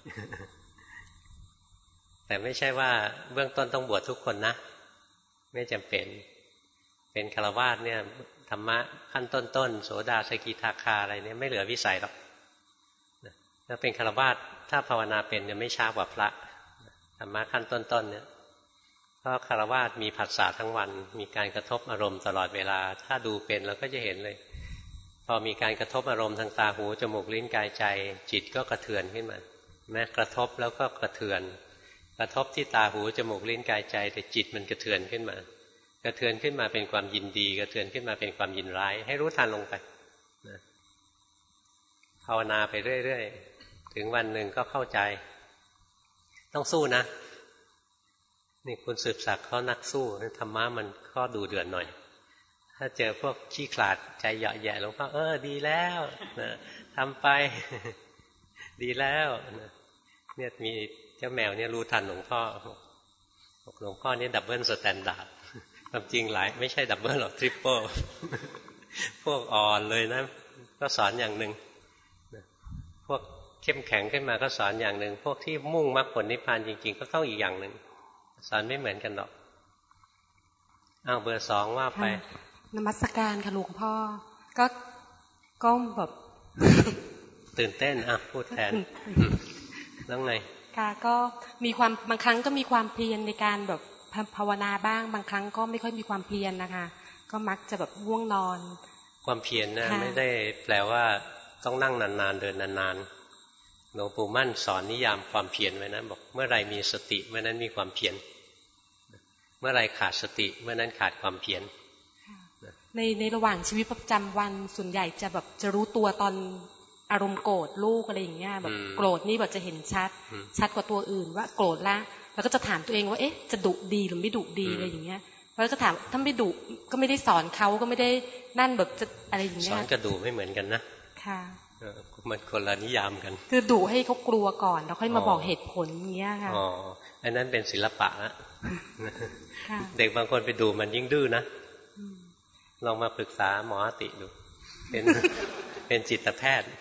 แต่ไม่ใช่ว่าเบื้องต้นต้องบวชทุกคนนะไม่จำเป็นเป็นฆราวาสเนี่ยธรรมะขั้นต้นๆโสดาสกิทาคาอะไรเนี่ยไม่เหลือวิสัยหรอกถ้าเป็นฆราวาสถ้าภาวนาเป็นเนี่ยไม่ช้ากว่าพระธรรมะขั้นต้นๆเนี่ยเพราะฆราวาสมีผัสสะทั้งวันมีการกระทบอารมณ์ตลอดเวลาถ้าดูเป็นเราก็จะเห็นเลยพอมีการกระทบอารมณ์ทางตาหูจมูกลิ้นกายใจจิตก็กระเทือนขึ้นมาแม้กระทบแล้วก็กระเทือนกระทบที่ตาหูจมูกลิ้นกายใจแต่จิตมันกระเทือนขึ้นมากระเทือนขึ้นมาเป็นความยินดีกระเทือนขึ้นมาเป็นความยินร้ายให้รู้ทันลงไปนะภาวนาไปเรื่อยๆถึงวันหนึ่งก็เข้าใจต้องสู้นะนี่คุณสืบศักดิ์เขานักสู้ธรรมะมันข้อดูเดือดหน่อยถ้าเจอพวกขี้ขลาดใจเหยาะแย่หลวงพ่อเออดีแล้วนะทำไปดีแล้วนะเนี่ยมีเจ้าแมวเนี่ยรู้ทันหลวงพ่อหลวงพ่อนี่ดับเบิลสแตนดาร์ดความจริงหลายไม่ใช่ดับเบิลหรอกทริปเปิลพวกอ่อนเลยนะก็สอนอย่างหนึ่งพวกเข้มแข็งขึ้นมาก็สอนอย่างหนึ่งพวกที่มุ่งมรรคผลนิพพานจริงๆก็ต้องอีกอย่างหนึ่งสอนไม่เหมือนกันหรอกอ้าวเบอร์สองว่าไปนมัสการค่ะหลวงพ่อก็ก็แบบตื่นเต้นอ่ะพูดแทนแล้วไงค่ะก็มีความบางครั้งก็มีความเพียรในการแบบภาวนาบ้างบางครั้งก็ไม่ค่อยมีความเพียรนะคะก็มักจะแบบง่วงนอนความเพียรนะไม่ได้แปลว่าต้องนั่งนานๆเดินนานๆหลวงปู่มั่นสอนนิยามความเพียรไว้นะบอกเมื่อไรมีสติเมื่อนั้นมีความเพียรเมื่อไรขาดสติเมื่อนั้นขาดความเพียรในในระหว่างชีวิตประจำวันส่วนใหญ่จะแบบจะรู้ตัวตอนอารมณ์โกรธลูกอะไรอย่างเงี้ยแบบโกรธนี่แบบจะเห็นชัดชัดกว่าตัวอื่นว่าโกรธละแล้วก็จะถามตัวเองว่าเอ๊ะจะดุดีหรือไม่ดุดีอะไรอย่างเงี้ยแล้วก็ถามถ้าไม่ดุก็ไม่ได้สอนเขาก็ไม่ได้นั่นแบบจะอะไรอย่างเงี้ยสอนกับดุไม่เหมือนกันนะค่ะมันคนละนิยามกันคือดุให้เขากลัวก่อนแล้วค่อยมาบอกเหตุผลอย่างเงี้ยค่ะอ๋ออันนั้นเป็นศิลปะนะเด็กบางคนไปดูมันยิ่งดื้อนะลองมาปรึกษาหมออติดูเป็นเป็นจิตแพทย์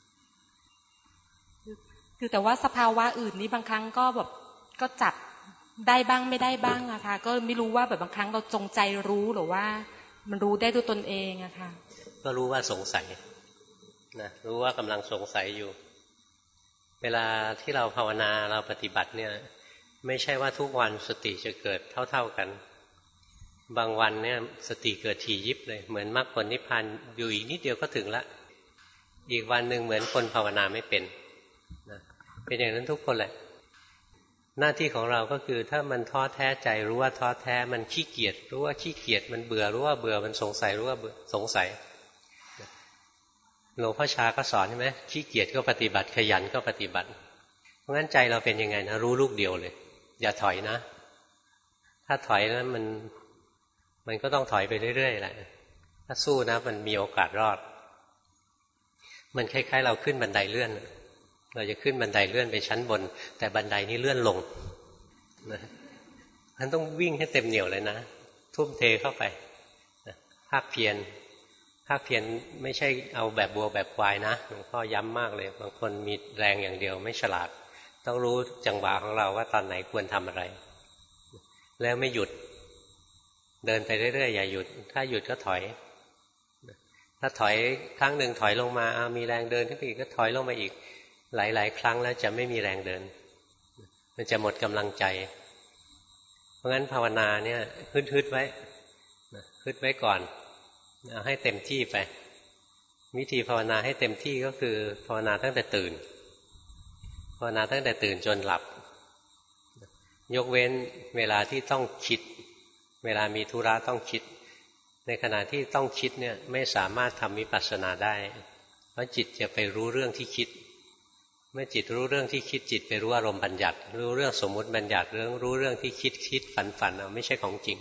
คือแต่ว่าสภาวะอื่นนี้บางครั้งก็แบบก็จับได้บ้างไม่ได้บ้างอะค่ะก็ไม่รู้ว่าแบบบางครั้งเราจงใจรู้หรือว่ามันรู้ได้ด้วยตนเองอะค่ะก็รู้ว่าสงสัยนะรู้ว่ากำลังสงสัยอยู่เวลาที่เราภาวนาเราปฏิบัติเนี่ยไม่ใช่ว่าทุกวันสติจะเกิดเท่าๆกันบางวันเนี่ยสติเกิดถี่ยิบเลยเหมือนมรรคผลนิพพานอยู่อีกนิดเดียวก็ถึงละอีกวันหนึ่งเหมือนคนภาวนาไม่เป็นนะเป็นอย่างนั้นทุกคนแหละหน้าที่ของเราก็คือถ้ามันท้อแท้ใจรู้ว่าท้อแท้มันขี้เกียจรู้ว่าขี้เกียจมันเบื่อรู้ว่าเบื่อมันสงสัยรู้ว่าเบื่อสงสัยหลวงพ่อชาก็สอนใช่ไหมขี้เกียจก็ปฏิบัติขยันก็ปฏิบัติเพราะงั้นใจเราเป็นยังไงนะรู้ลูกเดียวเลยอย่าถอยนะถ้าถอยแล้วมันมันก็ต้องถอยไปเรื่อยๆแหละถ้าสู้นะมันมีโอกาสรอดมันคล้ายๆเราขึ้นบันไดเลื่อนเราจะขึ้นบันไดเลื่อนไปชั้นบนแต่บันไดนี้เลื่อนลงนะมันต้องวิ่งให้เต็มเหนี่ยวเลยนะทุ่มเทเข้าไปนะภาคเพียรภาคเพียรไม่ใช่เอาแบบบัวแบบควายนะหลวงพ่อย้ำมากเลยบางคนมีแรงอย่างเดียวไม่ฉลาดต้องรู้จังหวะของเราว่าตอนไหนควรทำอะไรแล้วไม่หยุดเดินไปเรื่อยๆอย่าหยุดถ้าหยุดก็ถอยถ้าถอยครั้งหนึ่งถอยลงมาเอามีแรงเดินขึ้นไปอีกก็ถอยลงมาอีกหลายๆครั้งแล้วจะไม่มีแรงเดินมันจะหมดกำลังใจเพราะงั้นภาวนาเนี่ยฮึดๆไว้ฮึดไว้ก่อนเอาให้เต็มที่ไปวิธีภาวนาให้เต็มที่ก็คือภาวนาตั้งแต่ตื่นภาวนาตั้งแต่ตื่นจนหลับยกเว้นเวลาที่ต้องคิดเวลามีธุระต้องคิดในขณะที่ต้องคิดเนี่ยไม่สามารถทำวิปัสสนาได้เพราะจิตจะไปรู้เรื่องที่คิดเมื่อจิตรู้เรื่องที่คิดจิตไปรู้อารมณ์บัญญัติรู้เรื่องสมมุติบัญญัติเรื่องรู้เรื่องที่คิดคิดฝันฝันเอาไม่ใช่ของจริง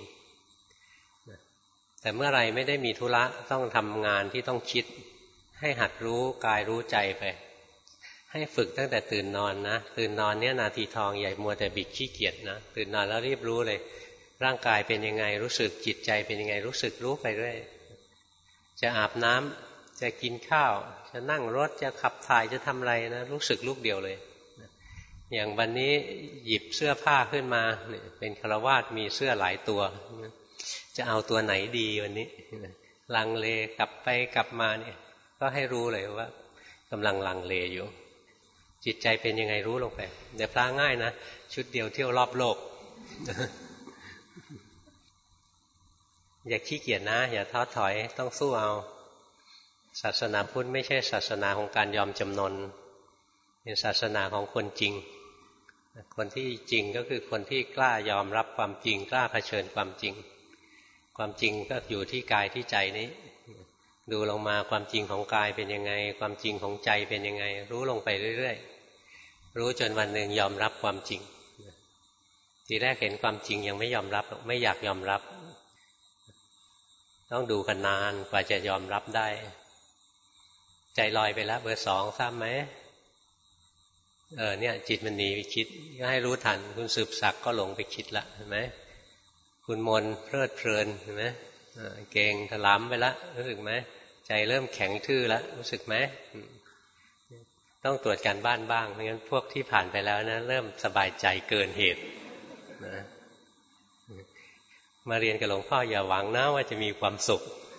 แต่เมื่อไรไม่ได้มีธุระต้องทำงานที่ต้องคิดให้หัดรู้กายรู้ใจไปให้ฝึกตั้งแต่ตื่นนอนนะตื่นนอนเนี่ยนาทีทองใหญ่มัวแต่บิดขี้เกียจนะตื่นนอนแล้วรีบรู้เลยร่างกายเป็นยังไงรู้สึกจิตใจเป็นยังไงรู้สึกรู้ไปเรื่อยจะอาบน้ำจะกินข้าวจะนั่งรถจะขับถ่ายจะทำอะไรนะรู้สึกลูกเดียวเลยอย่างวันนี้หยิบเสื้อผ้าขึ้นมาเป็นฆราวาสมีเสื้อหลายตัวจะเอาตัวไหนดีวันนี้ลังเลกลับไปกลับมาเนี่ยก็ให้รู้เลยว่ากำลังลังเลอยู่จิตใจเป็นยังไงรู้ลงไปเดี๋ยวพระง่ายนะชุดเดียวเที่ยวรอบโลกอย่าขี้เกียจนะอย่าท้อถอยต้องสู้เอาศาสนาพุทธไม่ใช่ศาสนาของการยอมจำนนเป็นศาสนาของคนจริงคนที่จริงก็คือคนที่กล้ายอมรับความจริงกล้าเผชิญความจริงความจริงก็อยู่ที่กายที่ใจนี้ดูลงมาความจริงของกายเป็นยังไงความจริงของใจเป็นยังไงรู้ลงไปเรื่อยๆรู้จนวันหนึ่งยอมรับความจริงทีแรกเห็นความจริงยังไม่ยอมรับไม่อยากยอมรับต้องดูกันนานกว่าจะยอมรับได้ใจลอยไปแล้วเบอร์สองทราบไหมเออเนี่ยจิตมันหนีไปคิดก็ให้รู้ทันคุณสืบศักดิ์ก็หลงไปคิดละเห็นไหมคุณมนเพลิดเพลินเห็นไหมเก่งถลำไปแล้วรู้สึกไหมใจเริ่มแข็งทื่อแล้วรู้สึกไหมต้องตรวจการบ้านบ้างไม่งั้นพวกที่ผ่านไปแล้วนะเริ่มสบายใจเกินเหตุนะมาเรียนกับหลวงพ่ออย่าหวังนะว่าจะมีความสุข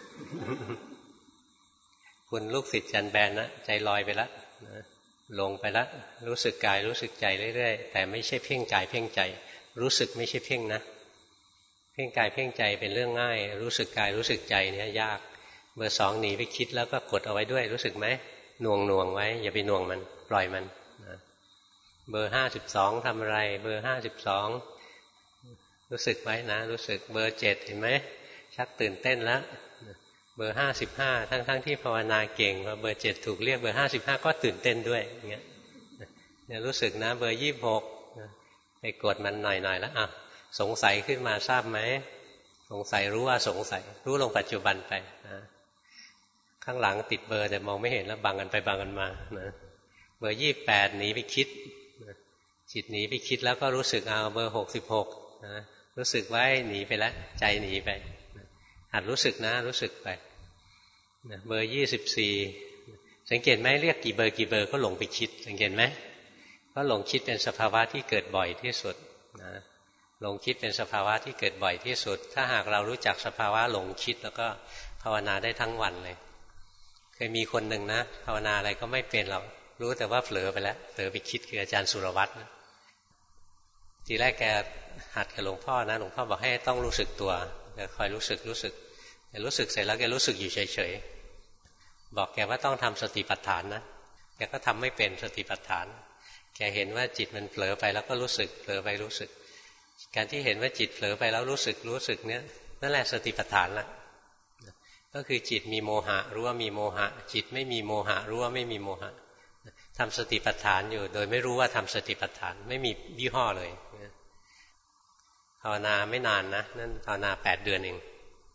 คุณลูกศิษย์จันแบนนะใจลอยไปแล้วลงไปแล้วรู้สึกกายรู้สึกใจเรื่อยๆแต่ไม่ใช่เพ่งกายเพ่งใจรู้สึกไม่ใช่เพ่งนะเพ่งกายเพ่งใจเป็นเรื่องง่ายรู้สึกกายรู้สึกใจเนี่ยยากเบอร์สองหนีไปคิดแล้วก็กดเอาไว้ด้วยรู้สึกไหมหน่วงหน่วงไว้อย่าไปหน่วงมันปล่อยมันนะเบอร์ห้าสิบสองทำอะไรเบอร์ห้าสิบสองรู้สึกไว้นะรู้สึกเบอร์เจ็ดเห็นไหมชักตื่นเต้นแล้วเบอร์ห้าสิบห้าทั้งๆ ท, ที่ภาวนาเก่งพอเบอร์เจ็ดถูกเรียกเบอร์ห้าสิบห้าก็ตื่นเต้นด้วยอย่างเงี้ยเนี่ยรู้สึกนะเบอร์ยี่สิบหกไปกดมันหน่อยๆแล้วอ่ะสงสัยขึ้นมาทราบไหมสงสัยรู้ว่าสงสัยรู้ลงปัจจุบันไปนะข้างหลังติดเบอร์แต่มองไม่เห็นแล้วบังกันไปบังกันมานะเบอร์ยี่สิบแปดหนีไปคิดจิตหนีไปคิดแล้วก็รู้สึกเอาเบอร์หกสิบหกนะรู้สึกไว้หนีไปแล้วใจหนีไปหัดรู้สึกนะรู้สึกไปนะเบอร์ยี่สิบสี่สังเกตไหมเรียกกี่เบอร์กี่เบอร์ก็หลงไปคิดสังเกตไหมก็หลงคิดเป็นสภาวะที่เกิดบ่อยที่สุดนะหลงคิดเป็นสภาวะที่เกิดบ่อยที่สุดถ้าหากเรารู้จักสภาวะหลงคิดแล้วก็ภาวนาได้ทั้งวันเลยเคยมีคนหนึ่งนะภาวนาอะไรก็ไม่เป็นหรอกรู้แต่ว่าเผลอไปแล้วเผลอไปคิดคืออาจารย์สุรวัตรนะทีแรกแกหัดกับหลวงพ่อนะหลวงพ่อบอกให้ต้องรู้สึกตัวแกคอยรู้สึกรู้สึกแต่รู้สึกเสร็จแล้วแกรู้สึกอยู่เฉยๆบอกแกว่าต้องทำสติปัฏฐานนะแกก็ทำไม่เป็นสติปัฏฐานแกเห็นว่าจิตมันเผลอไปแล้วก็รู้สึกเผลอไปรู้สึกการที่เห็นว่าจิตเผลอไปแล้วรู้สึกรู้สึกเนี่ยนั่นแหละสติปัฏฐานละก็คือจิตมีโมหะรู้ว่ามีโมหะจิตไม่มีโมหะรู้ว่าไม่มีโมหะทำสติปัฏฐานอยู่โดยไม่รู้ว่าทำสติปัฏฐานไม่มียี่ห้อเลยภาวนาไม่นานนะนั่นภาวนาแปดเดือนเอง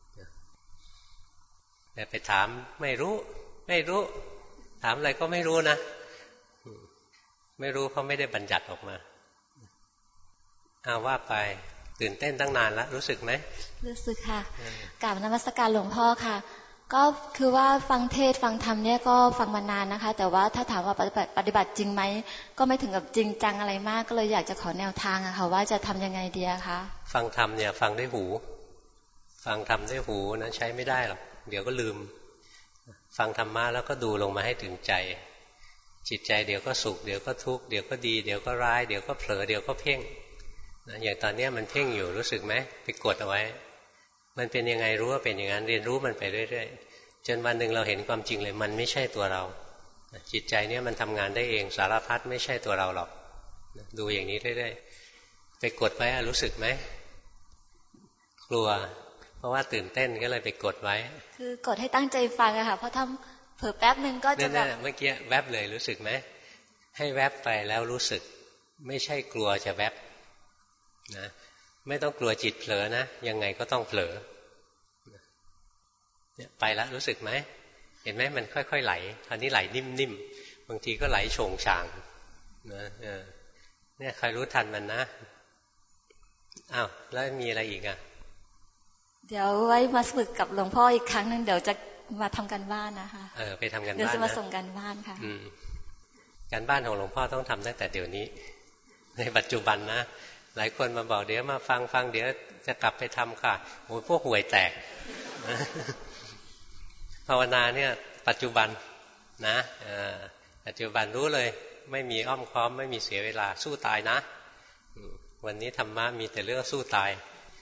แต่ไปถามไม่รู้ไม่รู้ถามอะไรก็ไม่รู้นะไม่รู้เขาไม่ได้บัญญัติออกมาเอาว่าไปตื่นเต้นตั้งนานแล้วรู้สึกไหมรู้สึกค่ะกราบนมัสการหลวงพ่อค่ะก็คือว่าฟังเทศฟังธรรมเนี่ยก็ฟังมานานนะคะแต่ว่าถ้าถามว่าปฏิบัติปฏิบัติจริงไหมก็ไม่ถึงกับจริงจังอะไรมากก็เลยอยากจะขอแนวทางอะค่ะว่าจะทำยังไงดีคะฟังธรรมเนี่ยฟังด้วยหูฟังธรรมด้วยหูนะใช้ไม่ได้หรอกเดี๋ยวก็ลืมฟังธรรมะแล้วก็ดูลงมาให้ถึงใจจิตใจเดี๋ยวก็สุขเดี๋ยวก็ทุกข์เดี๋ยวก็ดีเดี๋ยวก็ร้ายเดี๋ยวก็เผลอเดี๋ยวก็เพ่งอย่างตอนนี้มันเพ่งอยู่รู้สึกไหมไปกดเอาไว้มันเป็นยังไงรู้ว่าเป็นอย่างนั้นเรียนรู้มันไปเรื่อยๆจนวันหนึ่งเราเห็นความจริงเลยมันไม่ใช่ตัวเราจิตใจเนี่ยมันทำงานได้เองสารพัดไม่ใช่ตัวเราหรอกดูอย่างนี้เรื่อยๆไปกดไว้รู้สึกไหมกลัวเพราะว่าตื่นเต้นก็เลยไปกดไว้คือกดให้ตั้งใจฟังอะค่ะเพราะทำเผลอแป๊บนึงก็จะแบบเมื่อกี้แวบเลยรู้สึกไหมให้แวบไปแล้วรู้สึกไม่ใช่กลัวจะแวบนะไม่ต้องกลัวจิตเผลอนะยังไงก็ต้องเผลอเนี่ยไปแล้วรู้สึกไหมเห็นไหมมันค่อยๆไหลคราวนี้ไหลนิ่มๆบางทีก็ไหลโฉงฉางนะเนี่ยใครรู้ทันมันนะอ้าวแล้วมีอะไรอีกอ่ะเดี๋ยวไว้มาฝึกกับหลวงพ่ออีกครั้งนึงเดี๋ยวจะมาทำกันบ้านนะคะเออไปทำกันบ้านนะเดี๋ยวจะมาส่งกันบ้านค่ะการบ้านของหลวงพ่อต้องทำตั้งแต่เดี๋ยวนี้ในปัจจุบันนะหลายคนมาบอกเดี๋ยวมาฟังฟังเดี๋ยวจะกลับไปทำค่ะโอ้ยพวกห่วยแตกภาวนาเนี่ยปัจจุบันนะปัจจุบันรู้เลยไม่มีอ้อมค้อมไม่มีเสียเวลาสู้ตายนะวันนี้ธรรมะมีแต่เรื่องสู้ตาย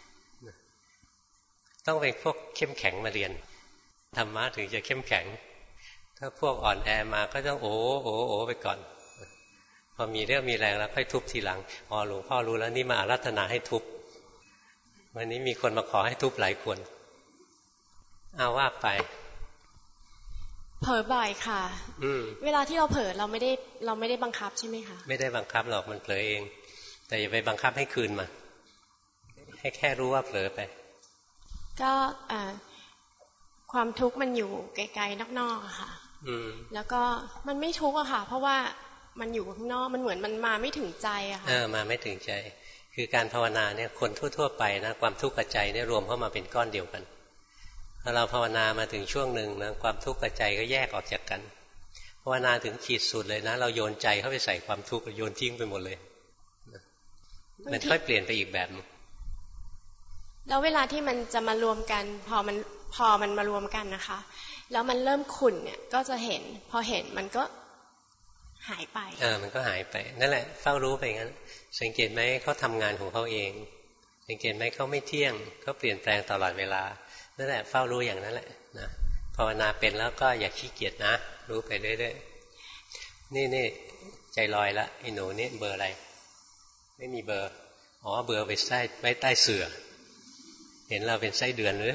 ต้องเป็นพวกเข้มแข็งมาเรียนธรรมะถึงจะเข้มแข็งถ้าพวกอ่อนแอมาก็ต้องโอ้โอ้โอ้ไปก่อนพอมีเรื่องมีแรงแล้วค่อยทุบทีหลังอ๋อหลวงพ่อรู้แล้วนี่มาอาราธนาให้ทุบวันนี้มีคนมาขอให้ทุบหลายคนเอาว่าไปเผลอบ่อยค่ะเวลาที่เราเผลอเราไม่ได้เราไม่ได้บังคับใช่ไหมคะไม่ได้บังคับหรอกมันเผลอเองแต่อย่าไปบังคับให้คืนมาให้แค่รู้ว่าเผลอไปก็ความทุกข์มันอยู่ไกลๆนอกๆค่ะแล้วก็มันไม่ทุกข์อะค่ะเพราะว่ามันอยู่ข้างนอกมันเหมือนมันมาไม่ถึงใจอะค่ะเออมาไม่ถึงใจคือการภาวนาเนี่ยคนทั่วๆไปนะความทุกข์กับใจเนี่ยรวมเข้ามาเป็นก้อนเดียวกันพอเราภาวนามาถึงช่วงหนึ่งนะความทุกข์กับใจก็แยกออกจากกันภาวนาถึงขีดสุดเลยนะเราโยนใจเข้าไปใส่ความทุกข์โยนทิ้งไปหมดเลยมันค่อยเปลี่ยนไปอีกแบบแล้วเวลาที่มันจะมารวมกันพอมันพอมันมารวมกันนะคะแล้วมันเริ่มขุ่นเนี่ยก็จะเห็นพอเห็นมันก็หายไปเออมันก็หายไปนั่นแหละเฝ้ารู้ไปงั้นสังเกตไหมเขาทำงานของเขาเองสังเกตไหมเขาไม่เที่ยงเขาเปลี่ยนแปลงตลอดเวลานั่นแหละเฝ้ารู้อย่างนั้นแหละนะภาวนาเป็นแล้วก็อย่าขี้เกียจนะรู้ไปเรื่อยๆนี่นี่ใจลอยละไอ้หนูนี่เบอร์อะไรไม่มีเบอร์อ๋อเบอร์ไปใต้ไว้ใต้เสื่อเห็นเราเป็นไส้เดือนหรือ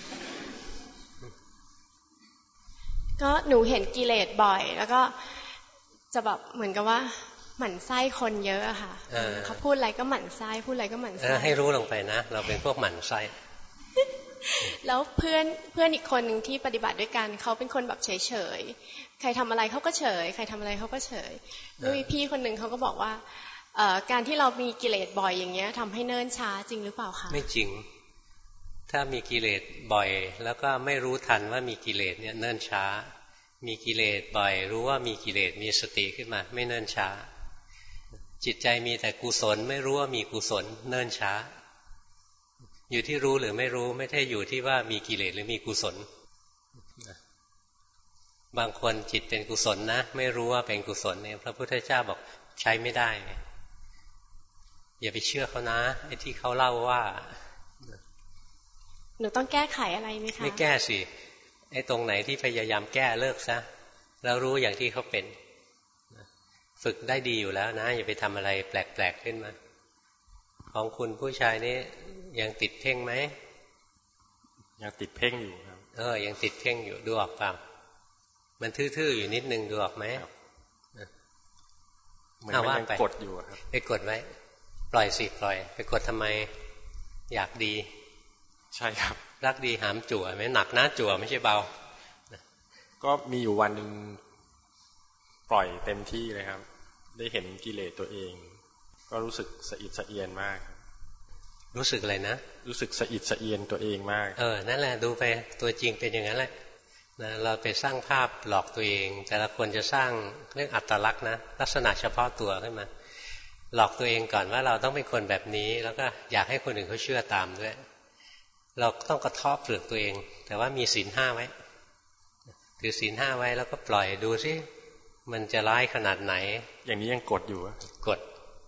ก็หนูเห็นกิเลสบ่อยแล้วก็จะแบบเหมือนกับว่าหมั่นไส้คนเยอะอะค่ะเขาพูดอะไรก็หมั่นไส้พูดอะไรก็หมั่นไส้ให้รู้ลงไปนะเราเป็นพวกหมั่นไส้แล้วเพื่อนเพื่อนอีกคนหนึ่งที่ปฏิบัติด้วยกันเขาเป็นคนแบบเฉยเฉยใครทำอะไรเขาก็เฉยใครทำอะไรเขาก็เฉยแล้วมีพี่คนหนึ่งเขาก็บอกว่าการที่เรามีกิเลสบ่อยอย่างเงี้ยทำให้เนิ่นช้าจริงหรือเปล่าคะไม่จริงถ้ามีกิเลสบ่อยแล้วก็ไม่รู้ทันว่ามีกิเลสเนี่ยเนิ่นช้ามีกิเลสบ่อยรู้ว่ามีกิเลสมีสติขึ้นมาไม่เนิ่นช้าจิตใจมีแต่กุศลไม่รู้ว่ามีกุศลเนิ่นช้าอยู่ที่รู้หรือไม่รู้ไม่ได้อยู่ที่ว่ามีกิเลสหรือมีกุศลบางคนจิตเป็นกุศลนะไม่รู้ว่าเป็นกุศลเนี่ยพระพุทธเจ้าบอกใช้ไม่ได้อย่าไปเชื่อเขานะไอ้ที่เขาเล่าว่าหนูต้องแก้ไขอะไรไหมคะไม่แก้สิไอ้ตรงไหนที่พยายามแก้เลิกซะแล้วรู้อย่างที่เขาเป็นฝึกได้ดีอยู่แล้วนะอย่าไปทำอะไรแปลกๆขึ้นมาของคุณผู้ชายนี่ยังติดเพ่งไหมยังติดเพ่งอยู่ครับเออยังติดเพ่งอยู่ดูออกเปล่ามันทื่อๆอยู่นิดนึงดูออกไหมเหมือนมันยังกดอยู่ครับไปกดไว้ปล่อยสิปล่อยไปกดทำไมอยากดีใช่ครับรักดีหามจั่วไม่หนักนะจั่วไม่ใช่เบาก็มีอยู่วันหนึ่งปล่อยเต็มที่เลยครับได้เห็นกิเลสตัวเองก็รู้สึกสะอิดสะเอียนมากรู้สึกอะไรนะรู้สึกสะอิดสะเอียนตัวเองมากเออนั่นแหละดูไปตัวจริงเป็นอย่างนั้นแหละนะเราไปสร้างภาพหลอกตัวเองแต่ละคนจะสร้างเรื่องอัตลักษณ์นะลักษณะเฉพาะตัวขึ้นมาหลอกตัวเองก่อนว่าเราต้องเป็นคนแบบนี้แล้วก็อยากให้คนอื่นเขาเชื่อตามด้วยเราต้องกระทบเปลือกตัวเองแต่ว่ามีศีลห้าไว้ถือศีลห้าไว้แล้วก็ปล่อยดูสิมันจะร้ายขนาดไหนอย่างนี้ยังกดอยู่กด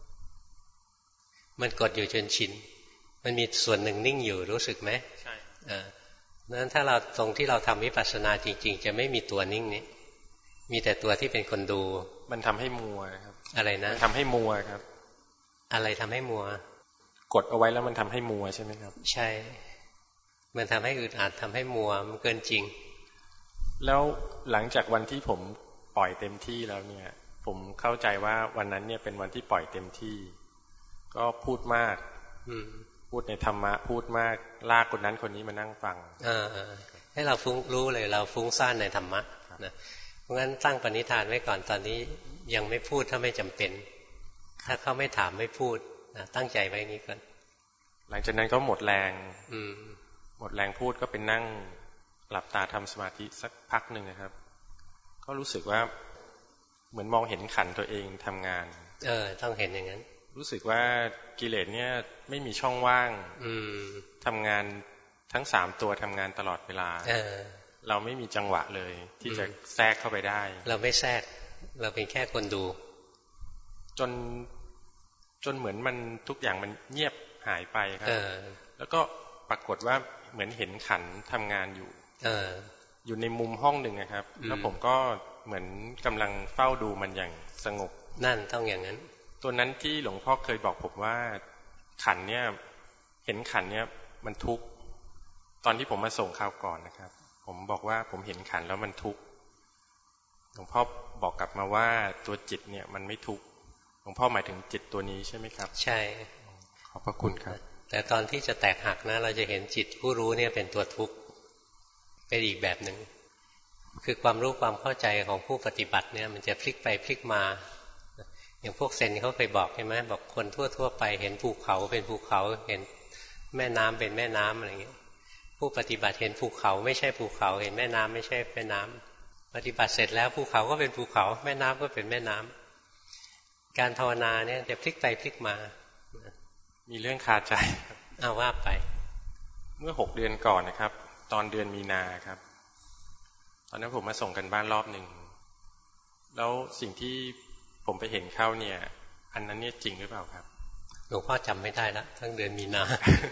มันกดอยู่จนชินมันมีส่วนหนึ่งนิ่งอยู่รู้สึกไหมใช่อ่านั้นถ้าเราตรงที่เราทำวิปัสสนาจริงๆจะไม่มีตัวนิ่งนี้มีแต่ตัวที่เป็นคนดูมันทำให้มัวครับอะไรนะมันทำให้มัวครับอะไรทำให้มัวกดเอาไว้แล้วมันทำให้มัวใช่ไหมครับใช่มันทำให้อึดอัดทำให้มัวมันเกินจริงแล้วหลังจากวันที่ผมปล่อยเต็มที่แล้วเนี่ยผมเข้าใจว่าวันนั้นเนี่ยเป็นวันที่ปล่อยเต็มที่ก็พูดมากพูดในธรรมะพูดมากลากคนนั้นคนนี้มานั่งฟังให้เราฟุ้งรู้เลยเราฟุ้งซ่านในธรรมะนะเพราะงั้นตั้งปณิธานไว้ก่อนตอนนี้ยังไม่พูดถ้าไม่จำเป็นถ้าเขาไม่ถามไม่พูดนะตั้งใจไว้นี้ก่อนหลังจากนั้นก็หมดแรงหมดแรงพูดก็เป็นนั่งหลับตาทำสมาธิสักพักหนึ่งนะครับก็รู้สึกว่าเหมือนมองเห็นขันตัวเองทำงานเออต้องเห็นอย่างนั้นรู้สึกว่ากิเลสเนี่ยไม่มีช่องว่างทำงานทั้งสามตัวทำงานตลอดเวลา เออ เราไม่มีจังหวะเลยที่จะแทรกเข้าไปได้เราไม่แทรกเราเป็นแค่คนดูจนจนเหมือนมันทุกอย่างมันเงียบหายไปครับแล้วก็ปรากฏว่าเหมือนเห็นขันทำงานอยู่ เออ อยู่ในมุมห้องหนึ่งนะครับแล้วผมก็เหมือนกำลังเฝ้าดูมันอย่างสงบนั่นต้องอย่างนั้นตัวนั้นที่หลวงพ่อเคยบอกผมว่าขันเนี่ยเห็นขันเนี่ยมันทุกข์ตอนที่ผมมาส่งข่าวก่อนนะครับผมบอกว่าผมเห็นขันแล้วมันทุกข์หลวงพ่อบอกกลับมาว่าตัวจิตเนี่ยมันไม่ทุกข์หลวงพ่อหมายถึงจิตตัวนี้ใช่ไหมครับใช่ขอบพระคุณครับแต่ตอนที่จะแตกหักนะเราจะเห็นจิตผู้รู้เนี่ยเป็นตัวทุกข์เป็นอีกแบบหนึ่งคือความรู้ความเข้าใจของผู้ปฏิบัติเนี่ยมันจะพลิกไปพลิกมาอย่างพวกเซนเขาเคยบอกใช่ไหมบอกคนทั่วๆไปเห็นภูเขาเป็นภูเขาเห็นแม่น้ำเป็นแม่น้ำอะไรเงี้ยผู้ปฏิบัติเห็นภูเขาไม่ใช่ภูเขาเห็นแม่น้ำไม่ใช่แม่น้ำปฏิบัติเสร็จแล้วภูเขาก็เป็นภูเขาแม่น้ำก็เป็นแม่น้ำการภาวนาเนี่ยจะพลิกไปพลิกมามีเรื่องคาใจเอาว่าไปเมื่อหกเดือนก่อนนะครับตอนเดือนมีนาครับตอนนั้นผมมาส่งกันบ้านรอบหนึ่งแล้วสิ่งที่ผมไปเห็นเข้าเนี่ยอันนั้นเนี่ยจริงหรือเปล่าครับหลวงพ่อจำไม่ได้ละทั้งเดือนมีนา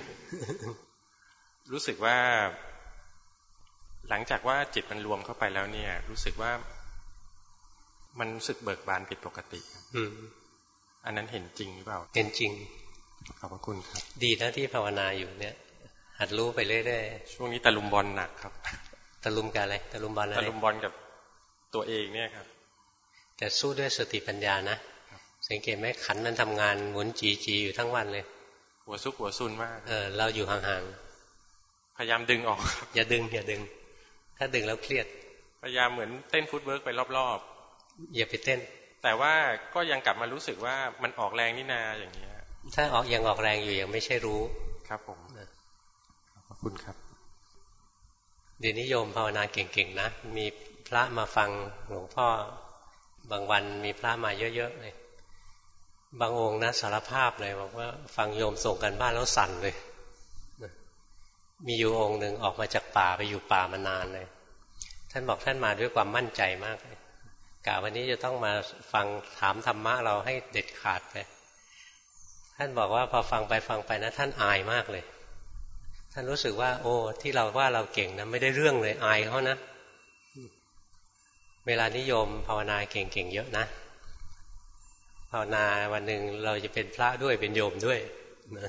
รู้สึกว่าหลังจากว่าจิตมันรวมเข้าไปแล้วเนี่ยรู้สึกว่ามันรู้สึกเบิกบานผิดปกติอืมอันนั้นเห็นจริงหรือเปล่าเห็นจริงขอบพระคุณครับดีนะที่ภาวนาอยู่เนี่ยหัดรู้ไปเรื่อยๆช่วงนี้ตะลุมบอลหนักครับตะลุมกับอะไรตะลุมบอลอะไรตะลุมบอลกับตัวเองเนี่ยครับแต่สู้ด้วยสติปัญญานะสังเกตไหมขันมันทำงานหมุนจีจีอยู่ทั้งวันเลยหัวซุกหัวซุนมากเออเราอยู่ห่างๆพยายามดึงออกอย่าดึงอย่าดึงถ้าดึงแล้วเครียดพยายามเหมือนเต้นฟุตเวิร์กไปรอบๆอย่าไปเต้นแต่ว่าก็ยังกลับมารู้สึกว่ามันออกแรงนี่นาอย่างเงี้ยถ้าออกยังออกแรงอยู่ยังไม่ใช่รู้ครับผมขอบคุณครับเดี๋ยวนี้โยมภาวนาเก่งๆนะมีพระมาฟังหลวงพ่อบางวันมีพระมาเยอะๆเลยบางองค์นะสารภาพเลยบอกว่าฟังโยมส่งกันบ้านแล้วสั่นเลยมีอยู่องค์หนึ่งออกมาจากป่าไปอยู่ป่ามานานเลยท่านบอกท่านมาด้วยความมั่นใจมากเลยกะวันนี้จะต้องมาฟังถามธรรมะเราให้เด็ดขาดไปท่านบอกว่าพอฟังไปฟังไปนะท่านอายมากเลยท่านรู้สึกว่าโอ้ที่เราว่าเราเก่งนะไม่ได้เรื่องเลยอายเขานะเวลานิยมภาวนาเก่งๆเยอะนะภาวนาวันหนึ่งเราจะเป็นพระด้วยเป็นโยมด้วยนะ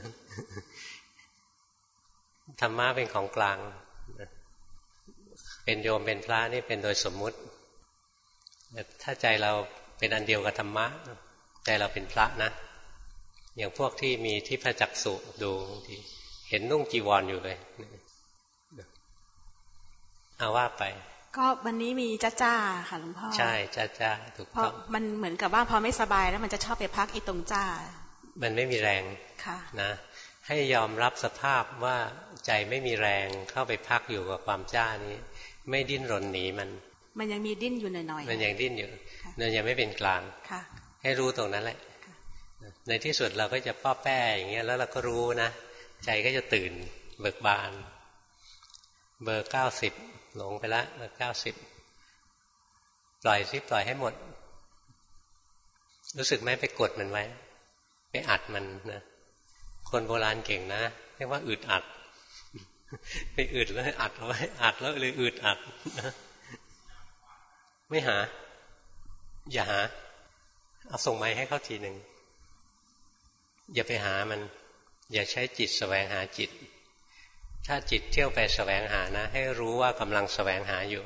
ธรรมะเป็นของกลางเป็นโยมเป็นพระนี่เป็นโดยสมมุติถ้าใจเราเป็นอันเดียวกับธรรมะใจเราเป็นพระนะอย่างพวกที่มีทิพจักษุดูทีเห็นนุ่งจีวร อ, อยู่เลยเอาว่าไปก็วันนี้มีจ้าจ้าค่ะหลวงพ่อใช่จ้าจ้าถูกต้องเพราะมันเหมือนกับว่าพอไม่สบายแล้วมันจะชอบไปพักอีตรงจ้ามันไม่มีแรงค่ะนะให้ยอมรับสภาพว่าใจไม่มีแรงเข้าไปพักอยู่กับความจ้านี้ไม่ดิ้นรนหนีมันมันยังมีดิ้นอยู่หน่อยๆมันยังดิ้นอยู่มันยังไม่เป็นกลางให้รู้ตรงนั้นแหละในที่สุดเราก็จะป้อแป้อย่างเงี้ยแล้วเราก็รู้นะใจก็จะตื่นเบิกบานเบอร์เก้าสิบหลงไปละเบอร์เก้าสิบปล่อยซิปล่อยให้หมดรู้สึกไหมไปกดมันไว้ไปอัดมันนะคนโบราณเก่งนะเรียกว่าอึดอัดไปอึดแล้วอัดเอาไว้อัดแล้วเลยอึดอัดไม่หาอย่าหาเอาส่งไม้ให้เขาทีหนึ่งอย่าไปหามันอย่าใช้จิตแสวงหาจิตถ้าจิตเที่ยวไปแสวงหานะให้รู้ว่ากำลังแสวงหาอยู่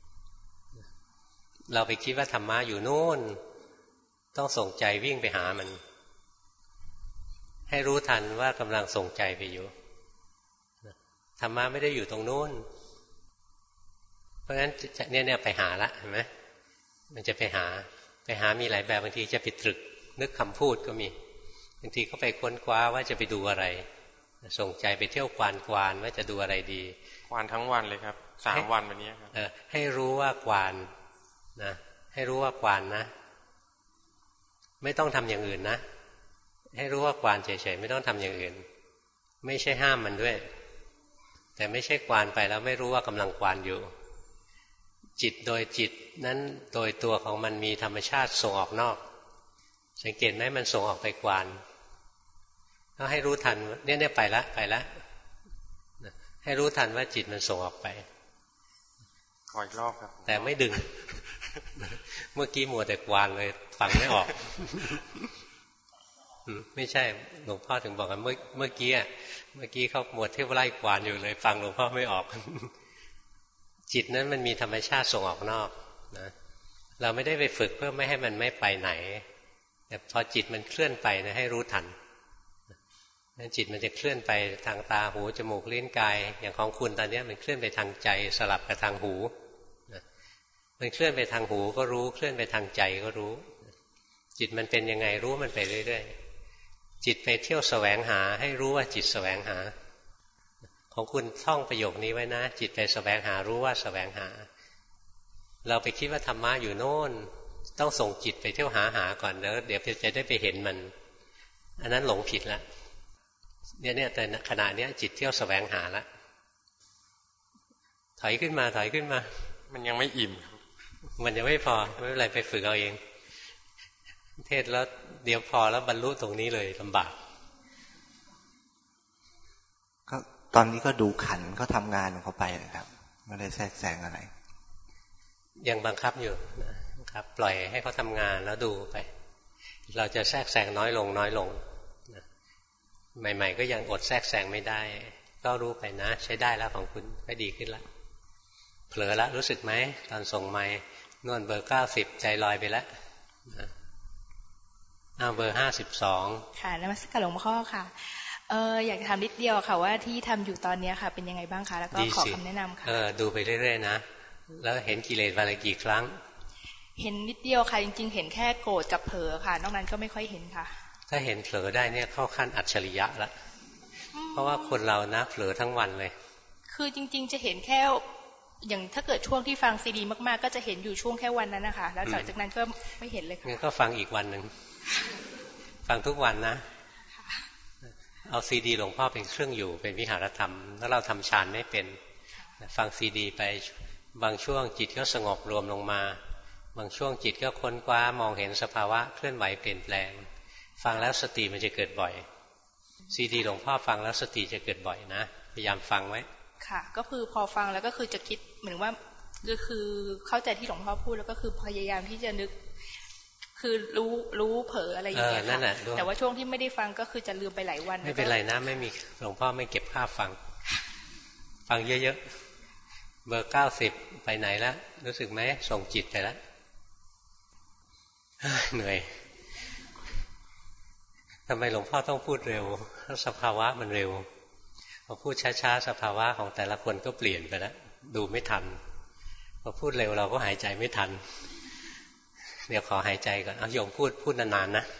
เราไปคิดว่าธรรมะอยู่โน่นต้องส่งใจวิ่งไปหามันให้รู้ทันว่ากำลังส่งใจไปอยู่ธรรมะไม่ได้อยู่ตรงโน้นเพราะฉะนั้นเนี่ยเนี่ยไปหาละเห็นไหมมันจะไปหาไปหามีหลายแบบบางทีจะไปตรึกนึกคำพูดก็มีบางทีก็ไปค้นคว้าว่าจะไปดูอะไรส่งใจไปเที่ยวกวานกวานว่าจะดูอะไรดีกวานทั้งวันเลยครับสามวันวันนี้ครับเออให้รู้ว่ากวานนะให้รู้ว่ากวานนะไม่ต้องทำอย่างอื่นนะให้รู้ว่ากวานเฉยๆไม่ต้องทำอย่างอื่นไม่ใช่ห้ามมันด้วยแต่ไม่ใช่กวานไปแล้วไม่รู้ว่ากำลังกวานอยู่จิตโดยจิตนั้นโดยตัวของมันมีธรรมชาติส่งออกนอกสังเกตไหมมันส่งออกไปกวานก็ให้รู้ทันเนี่ยเนี่ยไปละไปละให้รู้ทันว่าจิตมันส่งออกไปขออีกรอบครับแต่ไม่ดึงเมื่อกี้มัวแต่กวานเลยฟังไม่ออกไม่ใช่หลวงพ่อถึงบอกกันเมื่อเมื่อกี้เมื่อกี้เขามัวเที่ยวไล่กวานอยู่เลยฟังหลวงพ่อไม่ออกจิตนั้นมันมีธรรมชาติส่งออกนอกนะเราไม่ได้ไปฝึกเพื่อไม่ให้มันไม่ไปไหนแต่พอจิตมันเคลื่อนไปนะให้รู้ทันนั้นจิตมันจะเคลื่อนไปทางตาหูจมูกลิ้นกายอย่างของคุณตอนนี้มันเคลื่อนไปทางใจสลับกับทางหูมันเคลื่อนไปทางหูก็รู้เคลื่อนไปทางใจก็รู้จิตมันเป็นยังไงรู้มันไปเรื่อยๆจิตไปเที่ยวแสวงหาให้รู้ว่าจิตแสวงหาของคุณท่องประโยคนี้ไว้นะจิตไปแสวงหารู้ว่าแสวงหาเราไปคิดว่าธรรมะอยู่โน่นต้องส่งจิตไปเที่ยวหาหาก่อนแล้วเดี๋ยวจะได้ไปเห็นมันอันนั้นหลงผิดละเนี่ยเนี่ยแต่ขณะนี้จิตเที่ยวแสวงหาละถอยขึ้นมาถอยขึ้นมามันยังไม่อิ่มมันยังไม่พอไม่เป็นไรไปฝึกเอาเองเทศแล้วเดี๋ยวพอแล้วบรรลุตรงนี้เลยลำบากก็ตอนนี้ก็ดูขันเขาทำงานของเขาไปนะครับไม่ได้แทรกแซงอะไรยังบังคับอยู่นะครับปล่อยให้เขาทำงานแล้วดูไปเราจะแทรกแซงน้อยลงน้อยลงใหม่ๆก็ยังอดแทรกแซงไม่ได้ก็รู้ไปนะใช้ได้แล้วของคุณก็ดีขึ้นแล้วเผลอแล้วรู้สึกไหมตอนส่งไมค์นวลเบอร์เก้าสิบใจลอยไปแล้วอ้าวเบอร์ห้าสิบสองค่ะนมัสการหลวงพ่อค่ะเอออยากจะถามนิดเดียวค่ะว่าที่ทำอยู่ตอนนี้ค่ะเป็นยังไงบ้างคะแล้วก็ขอคำแนะนำค่ะเออดูไปเรื่อยๆนะแล้วเห็นกิเลสวันละกี่ครั้งเห็นนิดเดียวค่ะจริงๆเห็นแค่โกรธกับเผลอค่ะนอกนั้นก็ไม่ค่อยเห็นค่ะถ้าเห็นเผลอได้เนี่ยเข้าขั้นอัจฉริยะละเพราะว่าคนเรานะเผลอทั้งวันเลยคือจริงๆจะเห็นแค่อย่างถ้าเกิดช่วงที่ฟังซีดีมากๆก็จะเห็นอยู่ช่วงแค่วันนั้นนะคะแล้วหลังจากนั้นก็ไม่เห็นเลยค่ะงั้นก็ฟังอีกวันหนึ่งฟฟังทุกวันนะเอาซีดีหลวงพ่อเป็นเครื่องอยู่เป็นวิหารธรรมแล้วเราทำฌานไม่เป็นฟังซีดีไปบางช่วงจิตก็สงบรวมลงมาบางช่วงจิตก็ค้นคว้ามองเห็นสภาวะเคลื่อนไหวเปลี่ยนแปลงฟังแล้วสติมันจะเกิดบ่อยซีดีหลวงพ่อฟังแล้วสติจะเกิดบ่อยนะพยายามฟังไว้ค่ะก็คือพอฟังแล้วก็คือจะคิดเหมือนว่าก็คือเข้าใจที่หลวงพ่อพูดแล้วก็คือพยายามที่จะนึกคือรู้รู้เผลออะไรอย่างเงี้ยค่ะแต่ว่าช่วงที่ไม่ได้ฟังก็คือจะลืมไปหลายวันไม่เป็นไรนะไม่มีหลวงพ่อไม่เก็บค่าฟังฟังเยอะๆเบอร์เก้าสิบไปไหนแล้วรู้สึกไหมส่งจิตไปแล้วเหนื่อยทำไมหลวงพ่อต้องพูดเร็วเพราะสภาวะมันเร็วพอพูดช้าๆสภาวะของแต่ละคนก็เปลี่ยนไปแล้วดูไม่ทันพอพูดเร็วเราก็หายใจไม่ทันเดี๋ยวขอหายใจก่อนเอาโยมพูดพูดนานๆนะ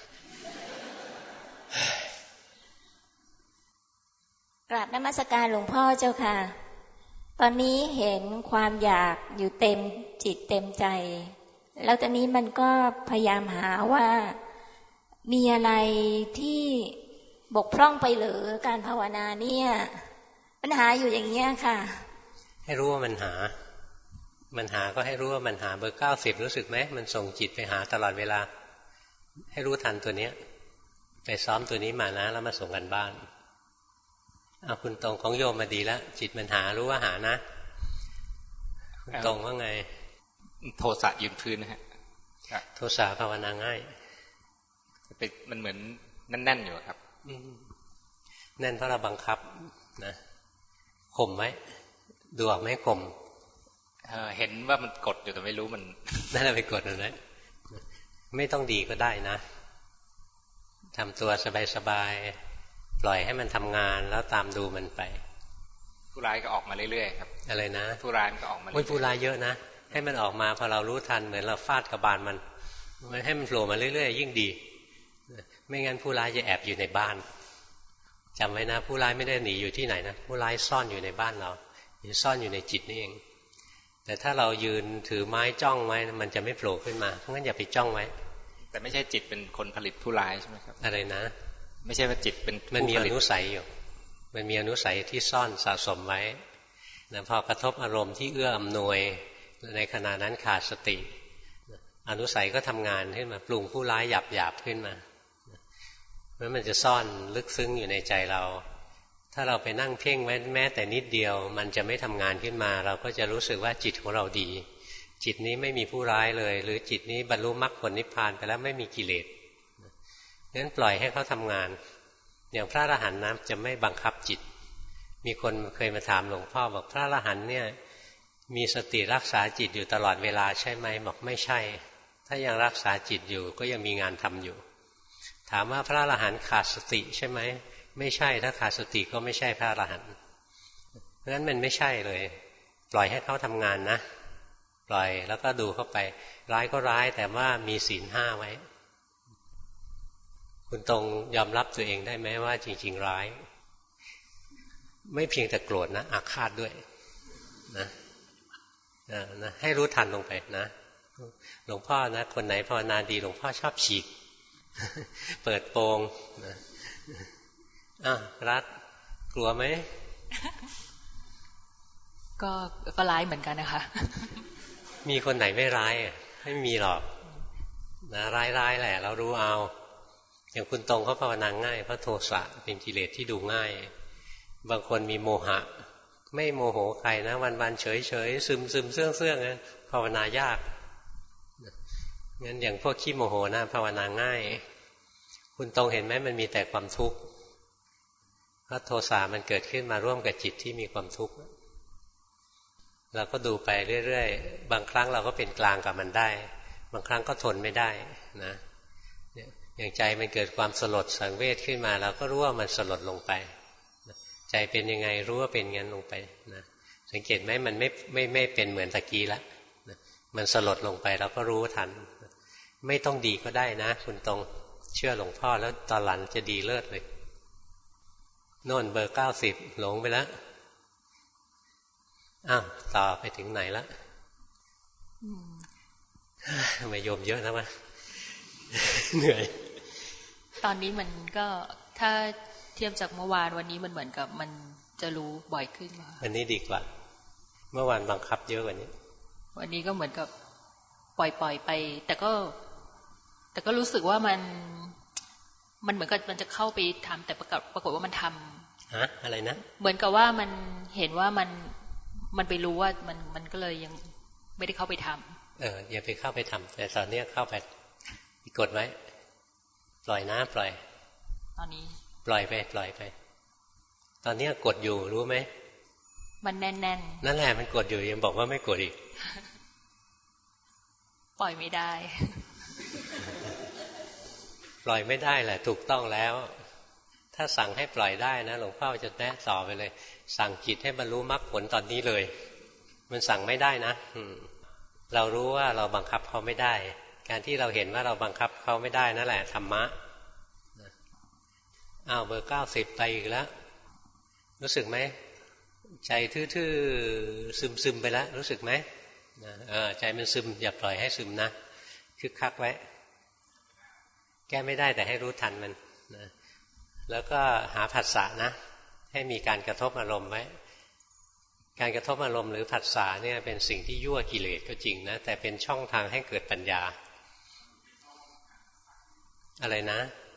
กราบนมัสการหลวงพ่อเจ้าค่ะตอนนี้เห็นความอยากอยู่เต็มจิตเต็มใจแล้วตอนนี้มันก็พยายามหาว่ามีอะไรที่บกพร่องไปหรือการภาวนาเนี่ยปัญหาอยู่อย่างเงี้ยค่ะให้รู้ว่ามันหามันหาก็ให้รู้ว่ามันหาเบอร์เก้าสิบรู้สึกไหมมันส่งจิตไปหาตลอดเวลาให้รู้ทันตัวเนี้ยไปซ้อมตัวนี้มานะแล้วมาส่งกันบ้านเอาคุณตรงของโยมมาดีแล้วจิตมันหารู้ว่าหานะคุณตรงว่าไงโทสะยืนพื้นนะฮะโทสะภาวนาง่ายเป็นมันเหมือนแน่นๆอยู่ครับแน่นเพราะเราบังคับนะข่มไว้ดูออกไหมข่มเห็นว่ามันกดอยู่แต่ไม่รู้มันนั่นแหละไปกดมันนะไม่ต้องดีก็ได้นะทำตัวสบายๆปล่อยให้มันทำงานแล้วตามดูมันไปผู้ร้ายก็ออกมาเรื่อยๆครับอะไรนะผู้ร้ายก็ออกมาโอ้ยผู้ร้ายเยอะนะให้มันออกมาพอเรารู้ทันเหมือนเราฟาดกระบาลมันมันให้มันโผล่มาเรื่อยๆยิ่งดีไม่งั้นผู้ร้ายจะแอบอยู่ในบ้านจำไว้นะผู้ร้ายไม่ได้หนีอยู่ที่ไหนนะผู้ร้ายซ่อนอยู่ในบ้านเราซ่อนอยู่ในจิตนี่เองแต่ถ้าเรายืนถือไม้จ้องไว้มันจะไม่โผล่ขึ้นมาเพราะงั้นอย่าไปจ้องไว้แต่ไม่ใช่จิตเป็นคนผลิตผู้ร้ายใช่ไหมครับอะไรนะไม่ใช่ว่าจิตเป็นมันมีอนุสัยอยู่มันมีอนุสัยที่ซ่อนสะสมไว้นะพอกระทบอารมณ์ที่เอื้ออำนวยในขณะนั้นขาดสติอนุสัยก็ทำงานขึ้นมาปรุงผู้ร้ายหยาบหยาบขึ้นมาเพราะมันจะซ่อนลึกซึ้งอยู่ในใจเราถ้าเราไปนั่งเพ่งไว้แม้แต่นิดเดียวมันจะไม่ทำงานขึ้นมาเราก็จะรู้สึกว่าจิตของเราดีจิตนี้ไม่มีผู้ร้ายเลยหรือจิตนี้บรรลุมรรคผลนิพพานไปแล้วไม่มีกิเลสงั้นปล่อยให้เขาทำงานอย่างพระอรหันต์นะจะไม่บังคับจิตมีคนเคยมาถามหลวงพ่อบอกพระอรหันต์เนี่ยมีสติรักษาจิตอยู่ตลอดเวลาใช่ไหมบอกไม่ใช่ถ้ายังรักษาจิตอยู่ก็ยังมีงานทำอยู่ถามว่าพระอรหันต์ขาดสติใช่ไหมไม่ใช่ถ้าขาดสติก็ไม่ใช่พระอรหันต์เพราะฉะนั้นมันไม่ใช่เลยปล่อยให้เขาทำงานนะปล่อยแล้วก็ดูเข้าไปร้ายก็ร้ายแต่ว่ามีศีลห้าไว้คุณตรงยอมรับตัวเองได้ไหมว่าจริงๆร้ายไม่เพียงแต่โกรธนะอาฆาตด้วยนะนะให้รู้ทันลงไปนะหลวงพ่อนะคนไหนภาวนาดีหลวงพ่อชอบฉีกเปิดโปงนะอ้าวรัฐกลัวไหมก็ก็ร้ายเหมือนกันนะคะมีคนไหนไม่ร้ายไม่มีหรอกนะร้ายๆแหละเรารู้เอาอย่างคุณตรงเขาภาวนาง่ายเพราะโทสะเป็นกิเลสที่ดูง่ายบางคนมีโมหะไม่โมโหใครนะวันๆเฉยๆซึมๆเสื่องๆนะภาวนายากงั้นอย่างพวกขี้โมโหนะภาวนาง่ายคุณตรงเห็นไหมมันมีแต่ความทุกข์เพราะโทสะมันเกิดขึ้นมาร่วมกับจิตที่มีความทุกข์เราก็ดูไปเรื่อยๆบางครั้งเราก็เป็นกลางกับมันได้บางครั้งก็ทนไม่ได้นะอย่างใจมันเกิดความสลดสังเวชขึ้นมาเราก็รู้ว่ามันสลดลงไปใจเป็นยังไงรู้ว่าเป็นงั้นลงไปนะสังเกตไหมมันไม่ไม่ไม่เป็นเหมือนตะกี้ละมันสลดลงไปเราก็รู้ทันไม่ต้องดีก็ได้นะคุณตรงเชื่อหลวงพ่อแล้วตอนหลังจะดีเลิศเลยโน่นเบอร์เก้าสิบหลงไปแล้วอ้าวต่อไปถึงไหนละทำไมโยมเยอะนะวะเหนื่อยตอนนี้มันก็ถ้าเทียบจากเมื่อวานวันนี้มันเหมือนกับมันจะรู้บ่อยขึ้นมาวันนี้ดีกว่าเมื่อวานบังคับเยอะกว่านี้วันนี้ก็เหมือนกับปล่อยปล่อยไปแต่ก็แต่ก็รู้สึกว่ามันมันเหมือนกับมันจะเข้าไปทำแต่ปรากฏปรากฏว่ามันทำฮะอะไรนะเหมือนกับว่ามันเห็นว่ามันมันไปรู้ว่ามันมันก็เลยยังไม่ได้เข้าไปทำเอออย่าไปเข้าไปทำแต่ตอนนี้เข้าไปกดไว้ปล่อยนะปล่อยตอนนี้ปล่อยไปปล่อยไปตอนนี้กดอยู่รู้ไหมมันแน่นๆ น, นั่นแหละมันกดอยู่ยังบอกว่าไม่กดอีกปล่อยไม่ได้ปล่อยไม่ได้แหละถูกต้องแล้วถ้าสั่งให้ปล่อยได้นะหลวงพ่อจะแนะต่อไปเลยสั่งจิตให้บรรลุมรรคผลตอนนี้เลยมันสั่งไม่ได้นะเรารู้ว่าเราบังคับเขาไม่ได้การที่เราเห็นว่าเราบังคับเขาไม่ได้นั่นแหละธรรมะอ้าวเบอร์เก้าสิบไปอีกแล้วรู้สึกไหมใจทื่อๆซึมๆไปแล้วรู้สึกไหมเออใจมันซึมอย่าปล่อยให้ซึมนะคึกคักไว้แก้ไม่ได้แต่ให้รู้ทันมันนะแล้วก็หาผัสสะนะให้มีการกระทบอารมณ์ไว้การกระทบอารมณ์หรือผัสสะเนี่ยเป็นสิ่งที่ยั่วกิเลสก็จริงนะแต่เป็นช่องทางให้เกิดปัญญาอะไรนะ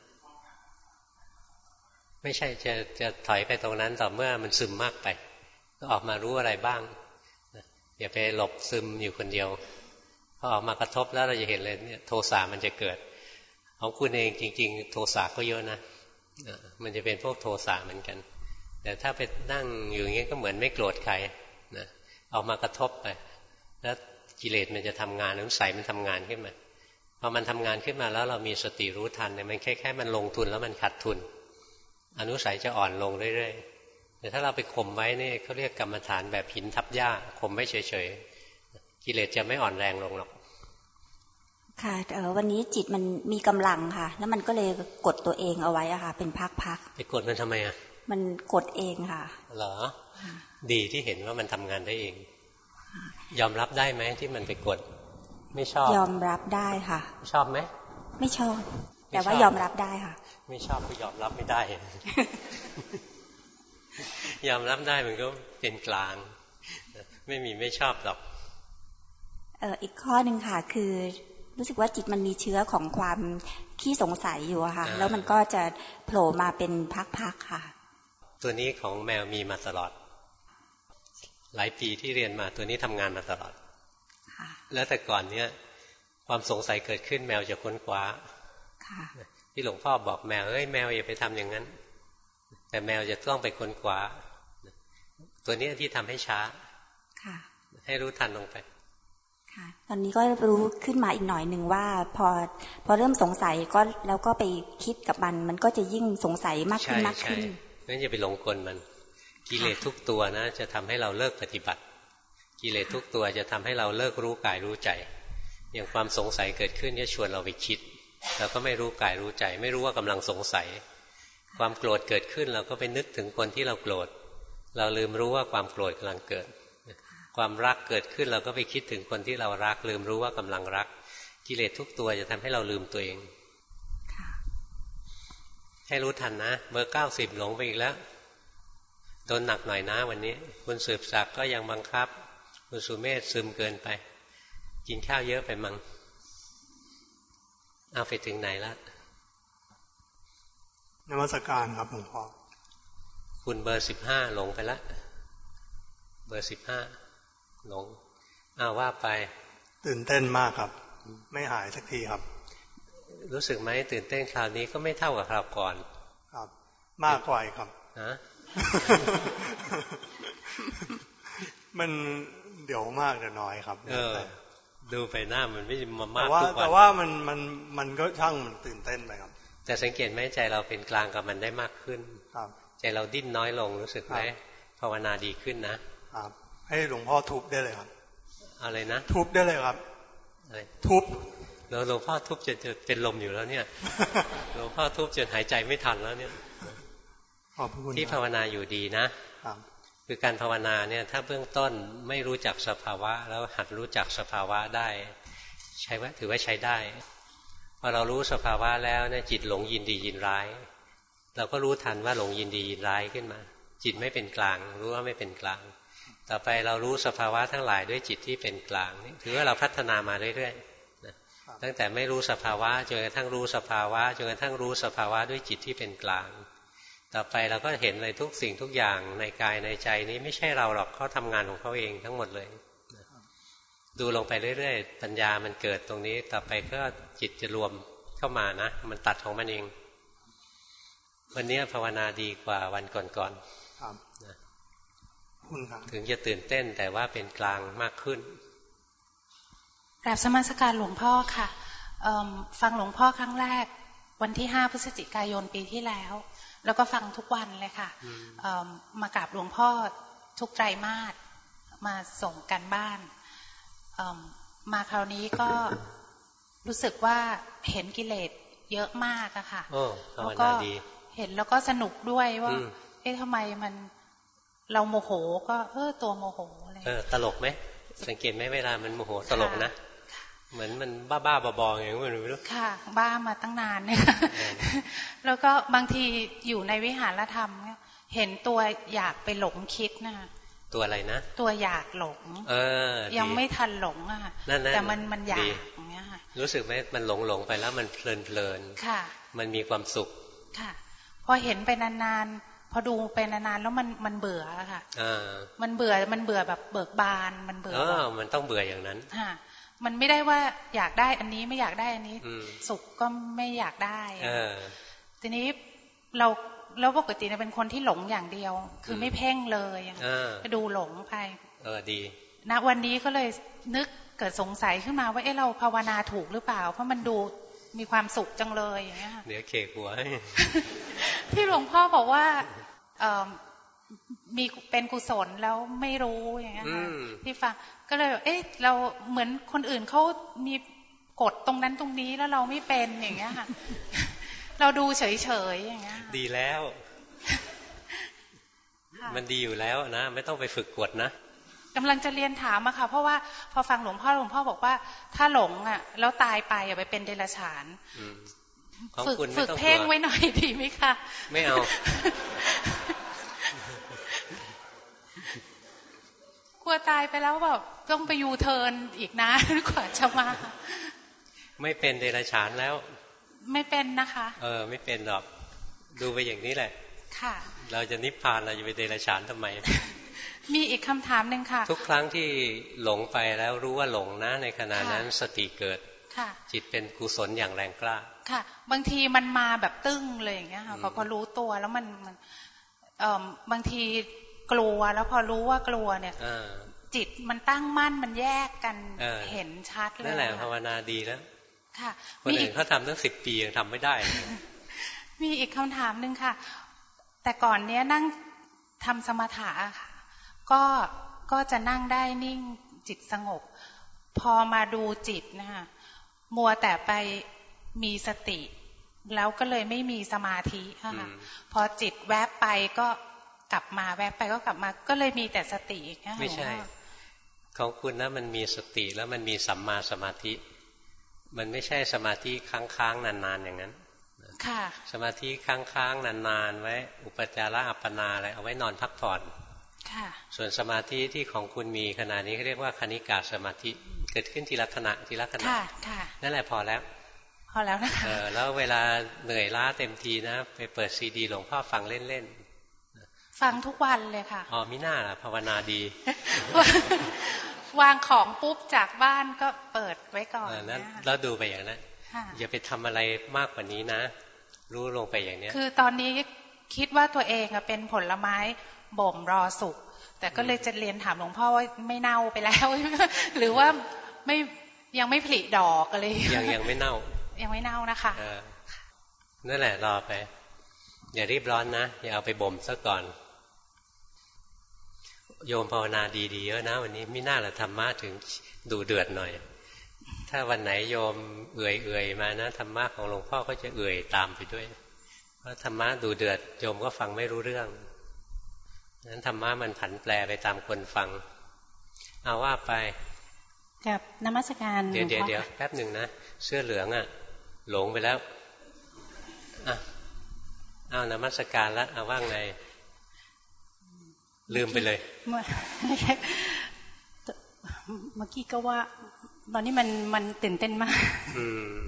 ไม่ใช่จะจะถอยไปตรงนั้นต่อเมื่อมันซึมมากไปก็ออกมารู้อะไรบ้างอย่าไปหลบซึมอยู่คนเดียวพอออกมากระทบแล้วเราจะเห็นเลยเนี่ยโทสะมันจะเกิดของคุณเองจริงๆโทสะก็เยอะนะมันจะเป็นพวกโทสะเหมือนกันแต่ถ้าไปนั่งอยู่อย่างนี้ก็เหมือนไม่โกรธใครนะออกมากระทบไปแล้วกิเลสมันจะทำงานอนุสัยมันทำงานขึ้นมาพอมันทำงานขึ้นมาแล้วเรามีสติรู้ทันเนี่ยมันแค่แค่มันลงทุนแล้วมันขาดทุนอนุสัยจะอ่อนลงเรื่อยๆแต่ถ้าเราไปข่มไว้นี่เขาเรียกกรรมฐานแบบหินทับหญ้าข่มไว้เฉยๆกิเลสจะไม่อ่อนแรงลงหรอกค่ะเออวันนี้จิตมันมีกำลังค่ะแล้วมันก็เลยกดตัวเองเอาไว้อะค่ะเป็นพักๆไปกดมันทำไมอะมันกดเองค่ะเหรอดีที่เห็นว่ามันทำงานได้เองยอมรับได้ไหมที่มันไปกดไม่ชอบยอมรับได้ค่ะชอบไหมไม่ชอบแต่ว่ายอมรับได้ค่ะไม่ชอบก็ยอมรับไม่ได้ ยอมรับได้มันก็เป็นกลางไม่มีไม่ชอบหรอกเอออีกข้อหนึ่งค่ะคือรู้สึกว่าจิตมันมีเชื้อของความขี้สงสัยอยู่อะค่ะแล้วมันก็จะโผล่มาเป็นพักๆค่ะตัวนี้ของแมวมีมาตลอดหลายปีที่เรียนมาตัวนี้ทำงานมาตลอดแล้วแต่ก่อนเนี้ยความสงสัยเกิดขึ้นแมวจะค้นคว้าที่หลวงพ่อบอกแมวเอ้ยแมวอย่าไปทำอย่างนั้นแต่แมวจะต้องไปค้นคว้าตัวนี้ที่ทำให้ช้าให้รู้ทันลงไปตอนนี้ก็รู้ขึ้นมาอีกหน่อยหนึ่งว่าพอพอเริ่มสงสัยก็แล้วก็ไปคิดกับมันมันก็จะยิ่งสงสัยมากขึ้นมากขึ้นนั่นอย่าไปหลงกลมันกิเลสทุกตัวนะจะทำให้เราเลิกปฏิบัติกิเลสทุกตัวจะทำให้เราเลิกรู้กายรู้ใจอย่างความสงสัยเกิดขึ้นเนี่ยชวนเราไปคิดเราก็ไม่รู้กายรู้ใจไม่รู้ว่ากำลังสงสัยความโกรธเกิดขึ้นเราก็ไปนึกถึงคนที่เราโกรธเราลืมรู้ว่าความโกรธกำลังเกิดความรักเกิดขึ้นเราก็ไปคิดถึงคนที่เรารักลืมรู้ว่ากำลังรักกิเลสทุกตัวจะทำให้เราลืมตัวเองให้รู้ทันนะเบอร์เก้าสิบหลงไปอีกแล้วโดนหนักหน่อยนะวันนี้คุณสืบศักดิ์ก็ยังบังคับคุณสุเมธซึมเกินไปกินข้าวเยอะไปมั้งเอาไปถึงไหนแล้วนมัสการครับหลวงพ่อคุณเบอร์สิบห้าหลงไปแล้วเบอร์สิบห้าหลงอ้าวว่าไปตื่นเต้นมากครับไม่หายสักทีครับรู้สึกไหมตื่นเต้นคราวนี้ก็ไม่เท่ากับคราวก่อนครับมากกว่าครับฮะมันเดี๋ยวมากเดี๋ยวน้อยครับเออดูไปหน้ามันไม่มามากทุกวันแต่ว่ามันมันมันก็ช่างมันตื่นเต้นไปครับแต่สังเกตไหมใจเราเป็นกลางกับมันได้มากขึ้นครับใจเราดิ้นน้อยลงรู้สึกไหมภาวนาดีขึ้นนะครับให้หลวงพ่อทุบได้เลยครับอะไรนะทุบได้เลยครับอะไรทุบแล้วหลวงพ่อทุบจนจะเป็นลมอยู่แล้วเนี่ยหลวงพ่อทุบจนหายใจไม่ทันแล้วเนี่ยที่ภาวนาอยู่ดีนะคือการภาวนาเนี่ยถ้าเบื้องต้นไม่รู้จักสภาวะแล้วหัดรู้จักสภาวะได้ใช้ว่าถือว่าใช้ได้พอเรารู้สภาวะแล้วเนี่ยจิตหลงยินดียินร้ายเราก็รู้ทันว่าหลงยินดียินร้ายขึ้นมาจิตไม่เป็นกลางรู้ว่าไม่เป็นกลางต่อไปเรารู้สภาวะทั้งหลายด้วยจิตที่เป็นกลางนี่ถือว่าเราพัฒนามาเรื่อยๆนะตั้งแต่ไม่รู้สภาวะจนกระทั่งรู้สภาวะจนกระทั่งรู้สภาวะด้วยจิตที่เป็นกลางต่อไปเราก็เห็นเลยทุกสิ่งทุกอย่างในกายในใจนี้ไม่ใช่เราหรอกเขาทำงานของเขาเองทั้งหมดเลยดูลงไปเรื่อยๆปัญญามันเกิดตรงนี้ต่อไปก็จิตจะรวมเข้ามานะมันตัดของมันเองวันนี้ภาวนาดีกว่าวันก่อนๆนะถึงจะตื่นเต้นแต่ว่าเป็นกลางมากขึ้นกราบสมาสการหลวงพ่อค่ะฟังหลวงพ่อครั้งแรกวันที่ห้าพฤศจิกายนปีที่แล้วแล้วก็ฟังทุกวันเลยค่ะมากราบหลวงพ่อทุกไตรมาสมาส่งกันบ้านมาคราวนี้ก็รู้สึกว่าเห็นกิเลสเยอะมากอะค่ะแล้วก็เห็นแล้วก็สนุกด้วยว่าเอ๊ะทำไมมันเราโมโหก็เออตัวโมโหอะไรเออตลกไหมสังเกตไหมเวลามันโมโหตลกนะเหมือนมันบ้าบ้าบอๆอย่างนี้ไม่รู้ค่ะบ้ามาตั้งนานเนี่ยแล้วก็บางทีอยู่ในวิหารธรรมเห็นตัวอยากไปหลงคิดนะตัวอะไรนะตัวอยากหลงเออยังไม่ทันหลงอะแต่มันมันอยากอย่างเงี้ยค่ะรู้สึกไหมมันหลงหลงไปแล้วมันเพลินเพลินค่ะมันมีความสุขค่ะพอเห็นไปนานๆพอดูไปนานๆแล้วมันมันเบื่อค่ะมันเบื่อมันเบื่อแบบเบิกบานมันเบื่อเออมันต้องเบื่ออย่างนั้นค่ะมันไม่ได้ว่าอยากได้อันนี้ไม่อยากได้อันนี้สุขก็ไม่อยากได้ทีนี้เราแล้วปกติเป็นคนที่หลงอย่างเดียวคือไม่เพ่งเลยก็ดูหลงไปเออดีณวันนี้ก็เลยนึกเกิดสงสัยขึ้นมาว่าเอ๊ะเราภาวนาถูกหรือเปล่าเพราะมันดูมีความสุขจังเลยอย่างเงี้ยเดี๋ยวเคกหัวที่หลวงพ่อบอกว่ามีเป็นกุศลแล้วไม่รู้อย่างเงี้ยที่ฟังก็เลยเอ๊ะเราเหมือนคนอื่นเขามีกฎตรงนั้นตรงนี้แล้วเราไม่เป็นอย่างเงี้ยค่ะเราดูเฉยๆอย่างเงี้ยดีแล้วมันดีอยู่แล้วนะไม่ต้องไปฝึกกฎนะกำลังจะเรียนถามอะค่ะเพราะว่าพอฟังหลวงพ่อหลวงพ่อบอกว่าถ้าหลงอะแล้วตายไปอะไปเป็นเดรัจฉานฝึกฝึกเพ่งไว้หน่อยดีไหมคะไม่เอากลัวตายไปแล้วแบบต้องไปยูเทิร์นอีกนะกว่าจะมาไม่เป็นเดรัจฉานแล้วไม่เป็นนะคะเออไม่เป็นหรอกดูไปอย่างนี้แหละค่ะเราจะนิพพานเราจะไปเดรัจฉานทำไมมีอีกคำถามหนึ่งค่ะทุกครั้งที่หลงไปแล้วรู้ว่าหลงนะในขณะนั้นสติเกิดค่ะจิตเป็นกุศลอย่างแรงกล้าค่ะบางทีมันมาแบบตึ้งเลยอย่างเงี้ยค่ะพอพอรู้ตัวแล้วมันมันเอ่อบางทีกลัวแล้วพอรู้ว่ากลัวเนี่ยจิตมันตั้งมั่นมันแยกกันเห็นชัดเลยนั่นแหละภาวนาดีแล้วค่ะคนอื่นเขาทำตั้งสิบปียังทำไม่ได้มีอีกคำถามหนึ่งค่ะแต่ก่อนเนี้ยนั่งทำสมถะค่ะก็ก็จะนั่งได้นิ่งจิตสงบพอมาดูจิตนะคะมัวแต่ไปมีสติแล้วก็เลยไม่มีสมาธิค่ะพอจิตแวบไปก็กลับมาแวบไปก็กลับมาก็เลยมีแต่สติไม่ใช่ของคุณนะมันมีสติแล้วมันมีสัมมาสมาธิมันไม่ใช่สมาธิค้างๆนานๆอย่างนั้นค่ะสมาธิค้างๆนานๆไว้อุปจาระอัปปนาอะไรเอาไว้นอนพักผ่อนค่ะส่วนสมาธิที่ของคุณมีขณะนี้เรียกว่าคณิกาสมาธิเกิดขึ้นทีละขณะทีละขณะนั่นแหละพอแล้วพอแล้วนะคะเออแล้วเวลาเหนื่อยล้าเต็มทีนะไปเปิดซีดีหลวงพ่อฟังเล่นๆฟังทุกวันเลยค่ะอ๋อมิน่าล่ะภาวนาดีวางของปุ๊บจากบ้านก็เปิดไว้ก่อนนะแล้วดูไปอย่างนั้นอย่าไปทำอะไรมากกว่านี้นะรู้ลงไปอย่างนี้คือตอนนี้คิดว่าตัวเองเป็นผลไม้บ่มรอสุกแต่ก็เลยจะเรียนถามหลวงพ่อว่าไม่เน่าไปแล้วหรือว่าไม่ยังไม่ผลิดอกอะไรยังยังไม่เน่ายังไม่เน่านะคะนั่นแหละรอไปอย่ารีบร้อนนะอย่าเอาไปบ่มซะก่อนโยมภาวนาดีๆเยอะนะวันนี้ไม่น่าละธรรมะถึงดูเดือดหน่อยถ้าวันไหนโยมเอื่อยๆมานะธรรมะของหลวงพ่อก็จะเอื่อยตามไปด้วยเพราะธรรมะดูเดือดโยมก็ฟังไม่รู้เรื่องนั้นธรรมะมันผันแปรไปตามคนฟังเอาว่าไปกับนมัสการเดี๋ยวเดี๋ยวเดี๋ยวแป๊บหนึ่งนะเสื้อเหลืองอ่ะหลงไปแล้วอ่ะอ้าวนมัสการแล้วเอาว่างไงลืมไปเลยเมื่อกี้ก็ว่าตอนนี้มันมันตื่นเต้นมากอืม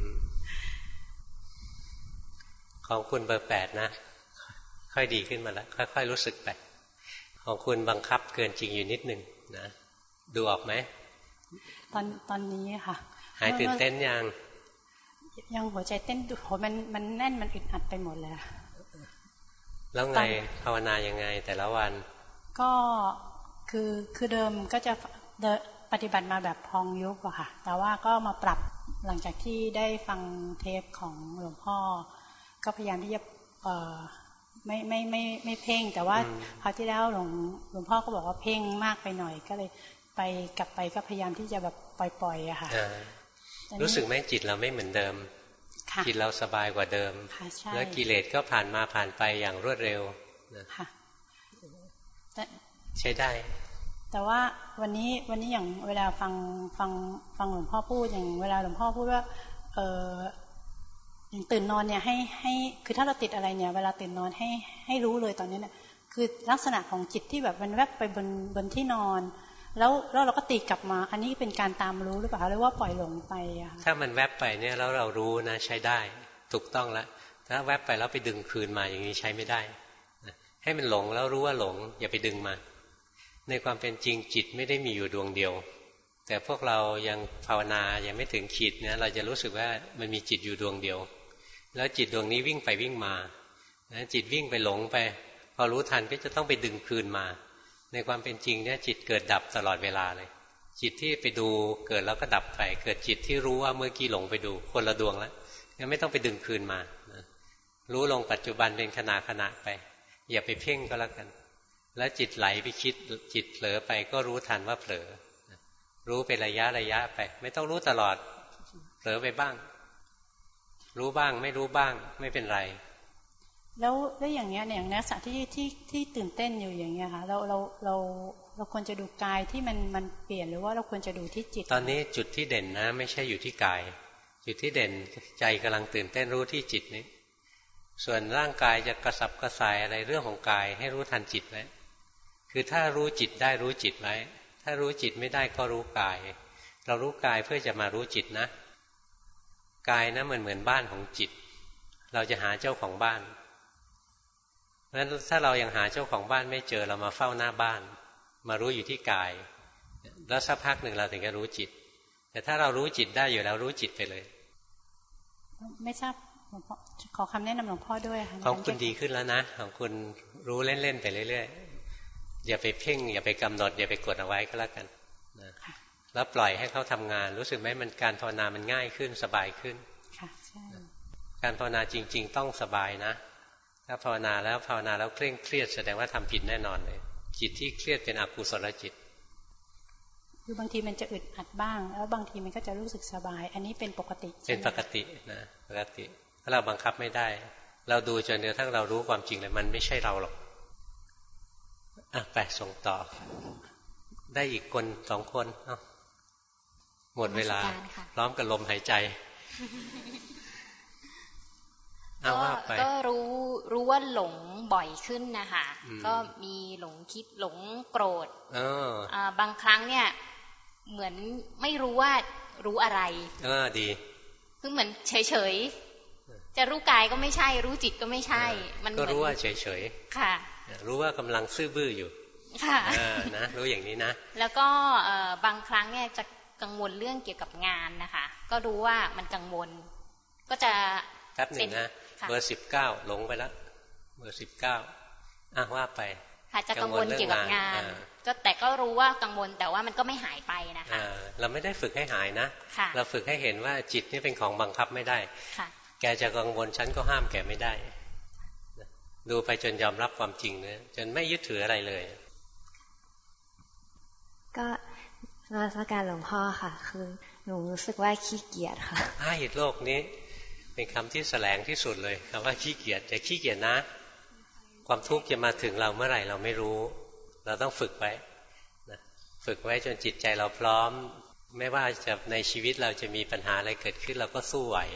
ของคุณเบอร์แปดนะค่อยดีขึ้นมาแล้วค่อยๆรู้สึกไปของคุณบังคับเกินจริงอยู่นิดนึงนะดูออกไหมตอนตอนนี้ค่ะหายตื่นเต้นยังยังหัวใจเต้นโหมันมันแน่นมันอึดอัดไปหมดเลยแล้วไงภาวนายังไงแต่ละวันก็คือคือเดิมก็จะปฏิบัติมาแบบพองยุบอะค่ะแต่ว่าก็มาปรับหลังจากที่ได้ฟังเทปของหลวงพ่อก็พยายามที่จะเอ่อไม่ไม่ไม่ไม่เพ่งแต่ว่าคราวที่แล้วหลวงหลวงพ่อก็บอกว่าเพ่งมากไปหน่อยก็เลยไปกลับไปก็พยายามที่จะแบบปล่อยๆอะค่ะรู้สึกไหมจิตเราไม่เหมือนเดิมจิตเราสบายกว่าเดิมแล้วกิเลสก็ผ่านมาผ่านไปอย่างรวดเร็วใช้ได้แต่ว่าวันนี้วันนี้อย่างเวลาฟังฟังฟังหลวงพ่อพูดอย่างเวลาหลวงพ่อพูดว่าเอออย่างตื่นนอนเนี่ยให้ให้คือถ้าเราติดอะไรเนี่ยเวลาตื่นนอนให้ให้รู้เลยตอนนี้เนี่ยคือลักษณะของจิตที่แบบมันแวบไปบนบนที่นอนแล้วแล้วเราก็ตีกลับมาอันนี้เป็นการตามรู้หรือเปล่าหรือว่าปล่อยหลงไปอะถ้ามันแวบไปเนี่ยแล้วเรารู้นะใช้ได้ถูกต้องแล้วถ้าแวบไปแล้วไปดึงคืนมาอย่างนี้ใช้ไม่ได้ให้มันหลงแล้วรู้ว่าหลงอย่าไปดึงมาในความเป็นจริงจิตไม่ได้มีอยู่ดวงเดียวแต่พวกเรายังภาวนายังไม่ถึงขีดเนี่ยเราจะรู้สึกว่ามันมีจิตอยู่ดวงเดียวแล้วจิตดวงนี้วิ่งไปวิ่งมาจิตวิ่งไปหลงไปพอรู้ทันก็จะต้องไปดึงคืนมาในความเป็นจริงเนี่ยจิตเกิดดับตลอดเวลาเลยจิตที่ไปดูเกิดแล้วก็ดับไปเกิดจิตที่รู้ว่าเมื่อกี้หลงไปดูคนละดวงแล้วงั้นไม่ต้องไปดึงคืนมารู้ลงปัจจุบันเป็นขณะขณะไปอย่าไปเพ่งก็แล้วกันแล้วจิตไหลไปคิดจิตเผลอไปก็รู้ทันว่าเผลอรู้เป็นระยะระยะไปไม่ต้องรู้ตลอดเผลอไปบ้างรู้บ้างไม่รู้บ้างไม่เป็นไรแล้วแล้วอย่างเงี้ยอย่างนักษะที่ที่ที่ตื่นเต้นอยู่อย่างเงี้ยค่ะเราเราเราเราควรจะดูกายที่มันมันเปลี่ยนหรือว่าเราควรจะดูที่จิตตอนนี้จุดที่เด่นนะไม่ใช่อยู่ที่กายจุดที่เด่นใจกำลังตื่นเต้นรู้ที่จิตนี้ส่วนร่างกายจะกระสับกระส่ายอะไรเรื่องของกายให้รู้ทันจิตไว้คือถ้ารู้จิตได้รู้จิตไว้ถ้ารู้จิตไม่ได้ก็รู้กายเรารู้กายเพื่อจะมารู้จิตนะกายนะมันเหมือนบ้านของจิตเราจะหาเจ้าของบ้านเพราะฉะนั้นถ้าเรายังหาเจ้าของบ้านไม่เจอเรามาเฝ้าหน้าบ้านมารู้อยู่ที่กายแล้วสักพักหนึ่งเราถึงจะรู้จิตแต่ถ้าเรารู้จิตได้อยู่แล้วรู้จิตไปเลยไม่ทราบหลวงพ่อขอคำแนะนำหลวงพ่อด้วยค่ะของคุณดีขึ้นแล้วนะของคุณรู้เล่นๆไปเรื่อยๆอย่าไปเพ่งอย่าไปกำหนดอย่าไปกดเอาไว้ก็แล้วกันนะแล้วปล่อยให้เขาทำงานรู้สึกไหมมันการภาวนามันง่ายขึ้นสบายขึ้นค่ะใช่การภาวนาจริงๆต้องสบายนะถ้าภาวนาแล้วภาวนาแล้วเคร่งเครียดแสดงว่าทำผิดแน่นอนเลยจิตที่เครียดเป็นอกุศลจิตคือบางทีมันจะอึดอัดบ้างแล้วบางทีมันก็จะรู้สึกสบายอันนี้เป็นปกติเป็นปกตินะปกติถ้าเราบังคับไม่ได้เราดูจนกระทั่งเรารู้ความจริงเลยมันไม่ใช่เราหรอกอ่ะไปส่งต่อได้อีกคนสองคนเอ้าหมดเวลาพร้อมกับลมหายใจก็รู้รู้ว่าหลงบ่อยขึ้นนะคะก็มีหลงคิดหลงโกรธบางครั้งเนี่ยเหมือนไม่รู้ว่ารู้อะไรเออดีคือเหมือนเฉยเฉยจะรู้กายก็ไม่ใช่รู้จิตก็ไม่ใช่มันก็รู้ว่าเฉยเฉยค่ะรู้ว่ากำลังซื่อบื้ออยู่ค่ะนะรู้อย่างนี้นะแล้วก็บางครั้งเนี่ยจะกังวลเรื่องเกี่ยวกับงานนะคะก็รู้ว่ามันกังวลก็จะแป๊บหนึ่งนะเบอร์สิบเก้าหลงไปแล้วเบอร์สิบเก้าอ่ะว่าไปค่ะจะกังวลเกี่ยวกับงานก็แต่ก็รู้ว่ากังวลแต่ว่ามันก็ไม่หายไปนะคะเราไม่ได้ฝึกให้หายนะเราฝึกให้เห็นว่าจิตนี่เป็นของบังคับไม่ได้แกจะกังวลฉันก็ห้ามแกไม่ได้ดูไปจนยอมรับความจริงนะจนไม่ยึดถืออะไรเลยก็นมัสการหลวงพ่อค่ะคือหนูรู้สึกว่าขี้เกียจค่ะอ้ายโลกนี้เป็นคำที่แสลงที่สุดเลยคำว่าขี้เกียจจะขี้เกียจนะความทุกข์จะมาถึงเราเมื่อไหร่เราไม่รู้เราต้องฝึกไว้นะฝึกไว้จนจิตใจเราพร้อมไม่ว่าจะในชีวิตเราจะมีปัญหาอะไรเกิดขึ้นเราก็สู้ไหว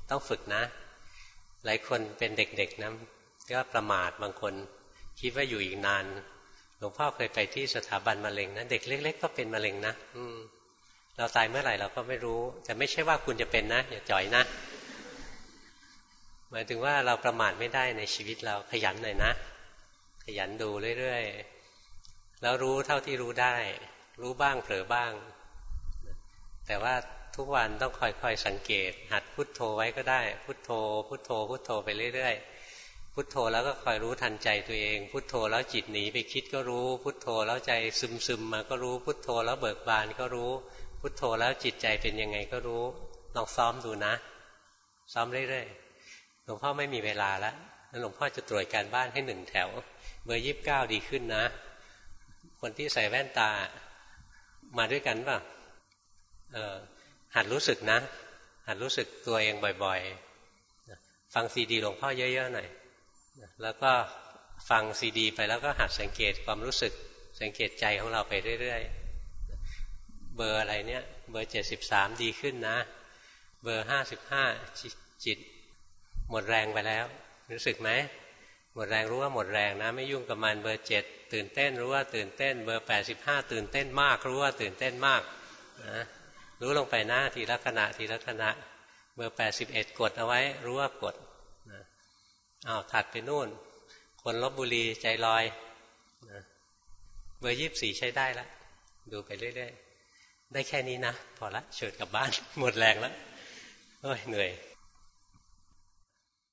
ต้องฝึกนะหลายคนเป็นเด็กๆนะก็ประมาทบางคนคิดว่าอยู่อีกนานหลวงพ่อเคยไปที่สถาบันมะเร็งนะเด็กเล็กๆก็เป็นมะเร็งนะอืมเราตายเมื่อไหร่เราก็ไม่รู้แต่ไม่ใช่ว่าคุณจะเป็นนะอย่าจ่อยนะหมายถึงว่าเราประมาทไม่ได้ในชีวิตเราขยันหน่อยนะขยันดูเรื่อยๆแล้วรู้เท่าที่รู้ได้รู้บ้างเผลอบ้างแต่ว่าทุกวันต้องคอยๆสังเกตหัดพุทโธไว้ก็ได้พุทโธพุทโธพุทโธไปเรื่อยๆพุทโธแล้วก็คอยรู้ทันใจตัวเองพุทโธแล้วจิตหนีไปคิดก็รู้พุทโธแล้วใจซึมๆมาก็รู้พุทโธแล้วเบิกบานก็รู้พุทโธแล้วจิตใจเป็นยังไงก็รู้ลองซ้อมดูนะซ้อมเรื่อยๆหลวงพ่อไม่มีเวลาแล้วหลวงพ่อจะตรวจการบ้านให้หนึ่งแถวเบอร์ยี่สิบเก้าดีขึ้นนะคนที่ใส่แว่นตามาด้วยกันป่ะเออหัดรู้สึกนะหัดรู้สึกตัวเองบ่อยๆฟังซีดีหลวงพ่อเยอะๆหน่อยแล้วก็ฟังซีดีไปแล้วก็หัดสังเกตความรู้สึกสังเกตใจของเราไปเรื่อยๆเบอร์อะไรเนี่ยเบอร์เจ็ดสิบสามดีขึ้นนะเบอร์ห้าสิบห้าจิตหมดแรงไปแล้วรู้สึกไหมหมดแรงรู้ว่าหมดแรงนะไม่ยุ่งกับมันเบอร์เจ็ดตื่นเต้นรู้ว่าตื่นเต้นเบอร์แปดสิบห้าตื่นเต้นมากรู้ว่าตื่นเต้นมากนะรู้ลงไปหน้าทีละขณะทีละขณะเบอร์แปดสิบเอ็ดกดเอาไว้รู้ว่ากดนะอ้าวถัดไปนู่นคนลพบุรีใจลอยนะเบอร์ยี่สิบสี่ใช้ได้แล้วดูไปเรื่อยๆได้แค่นี้นะพอละเชิญกลับบ้านหมดแรงแล้วโอ้ยเหนื่อย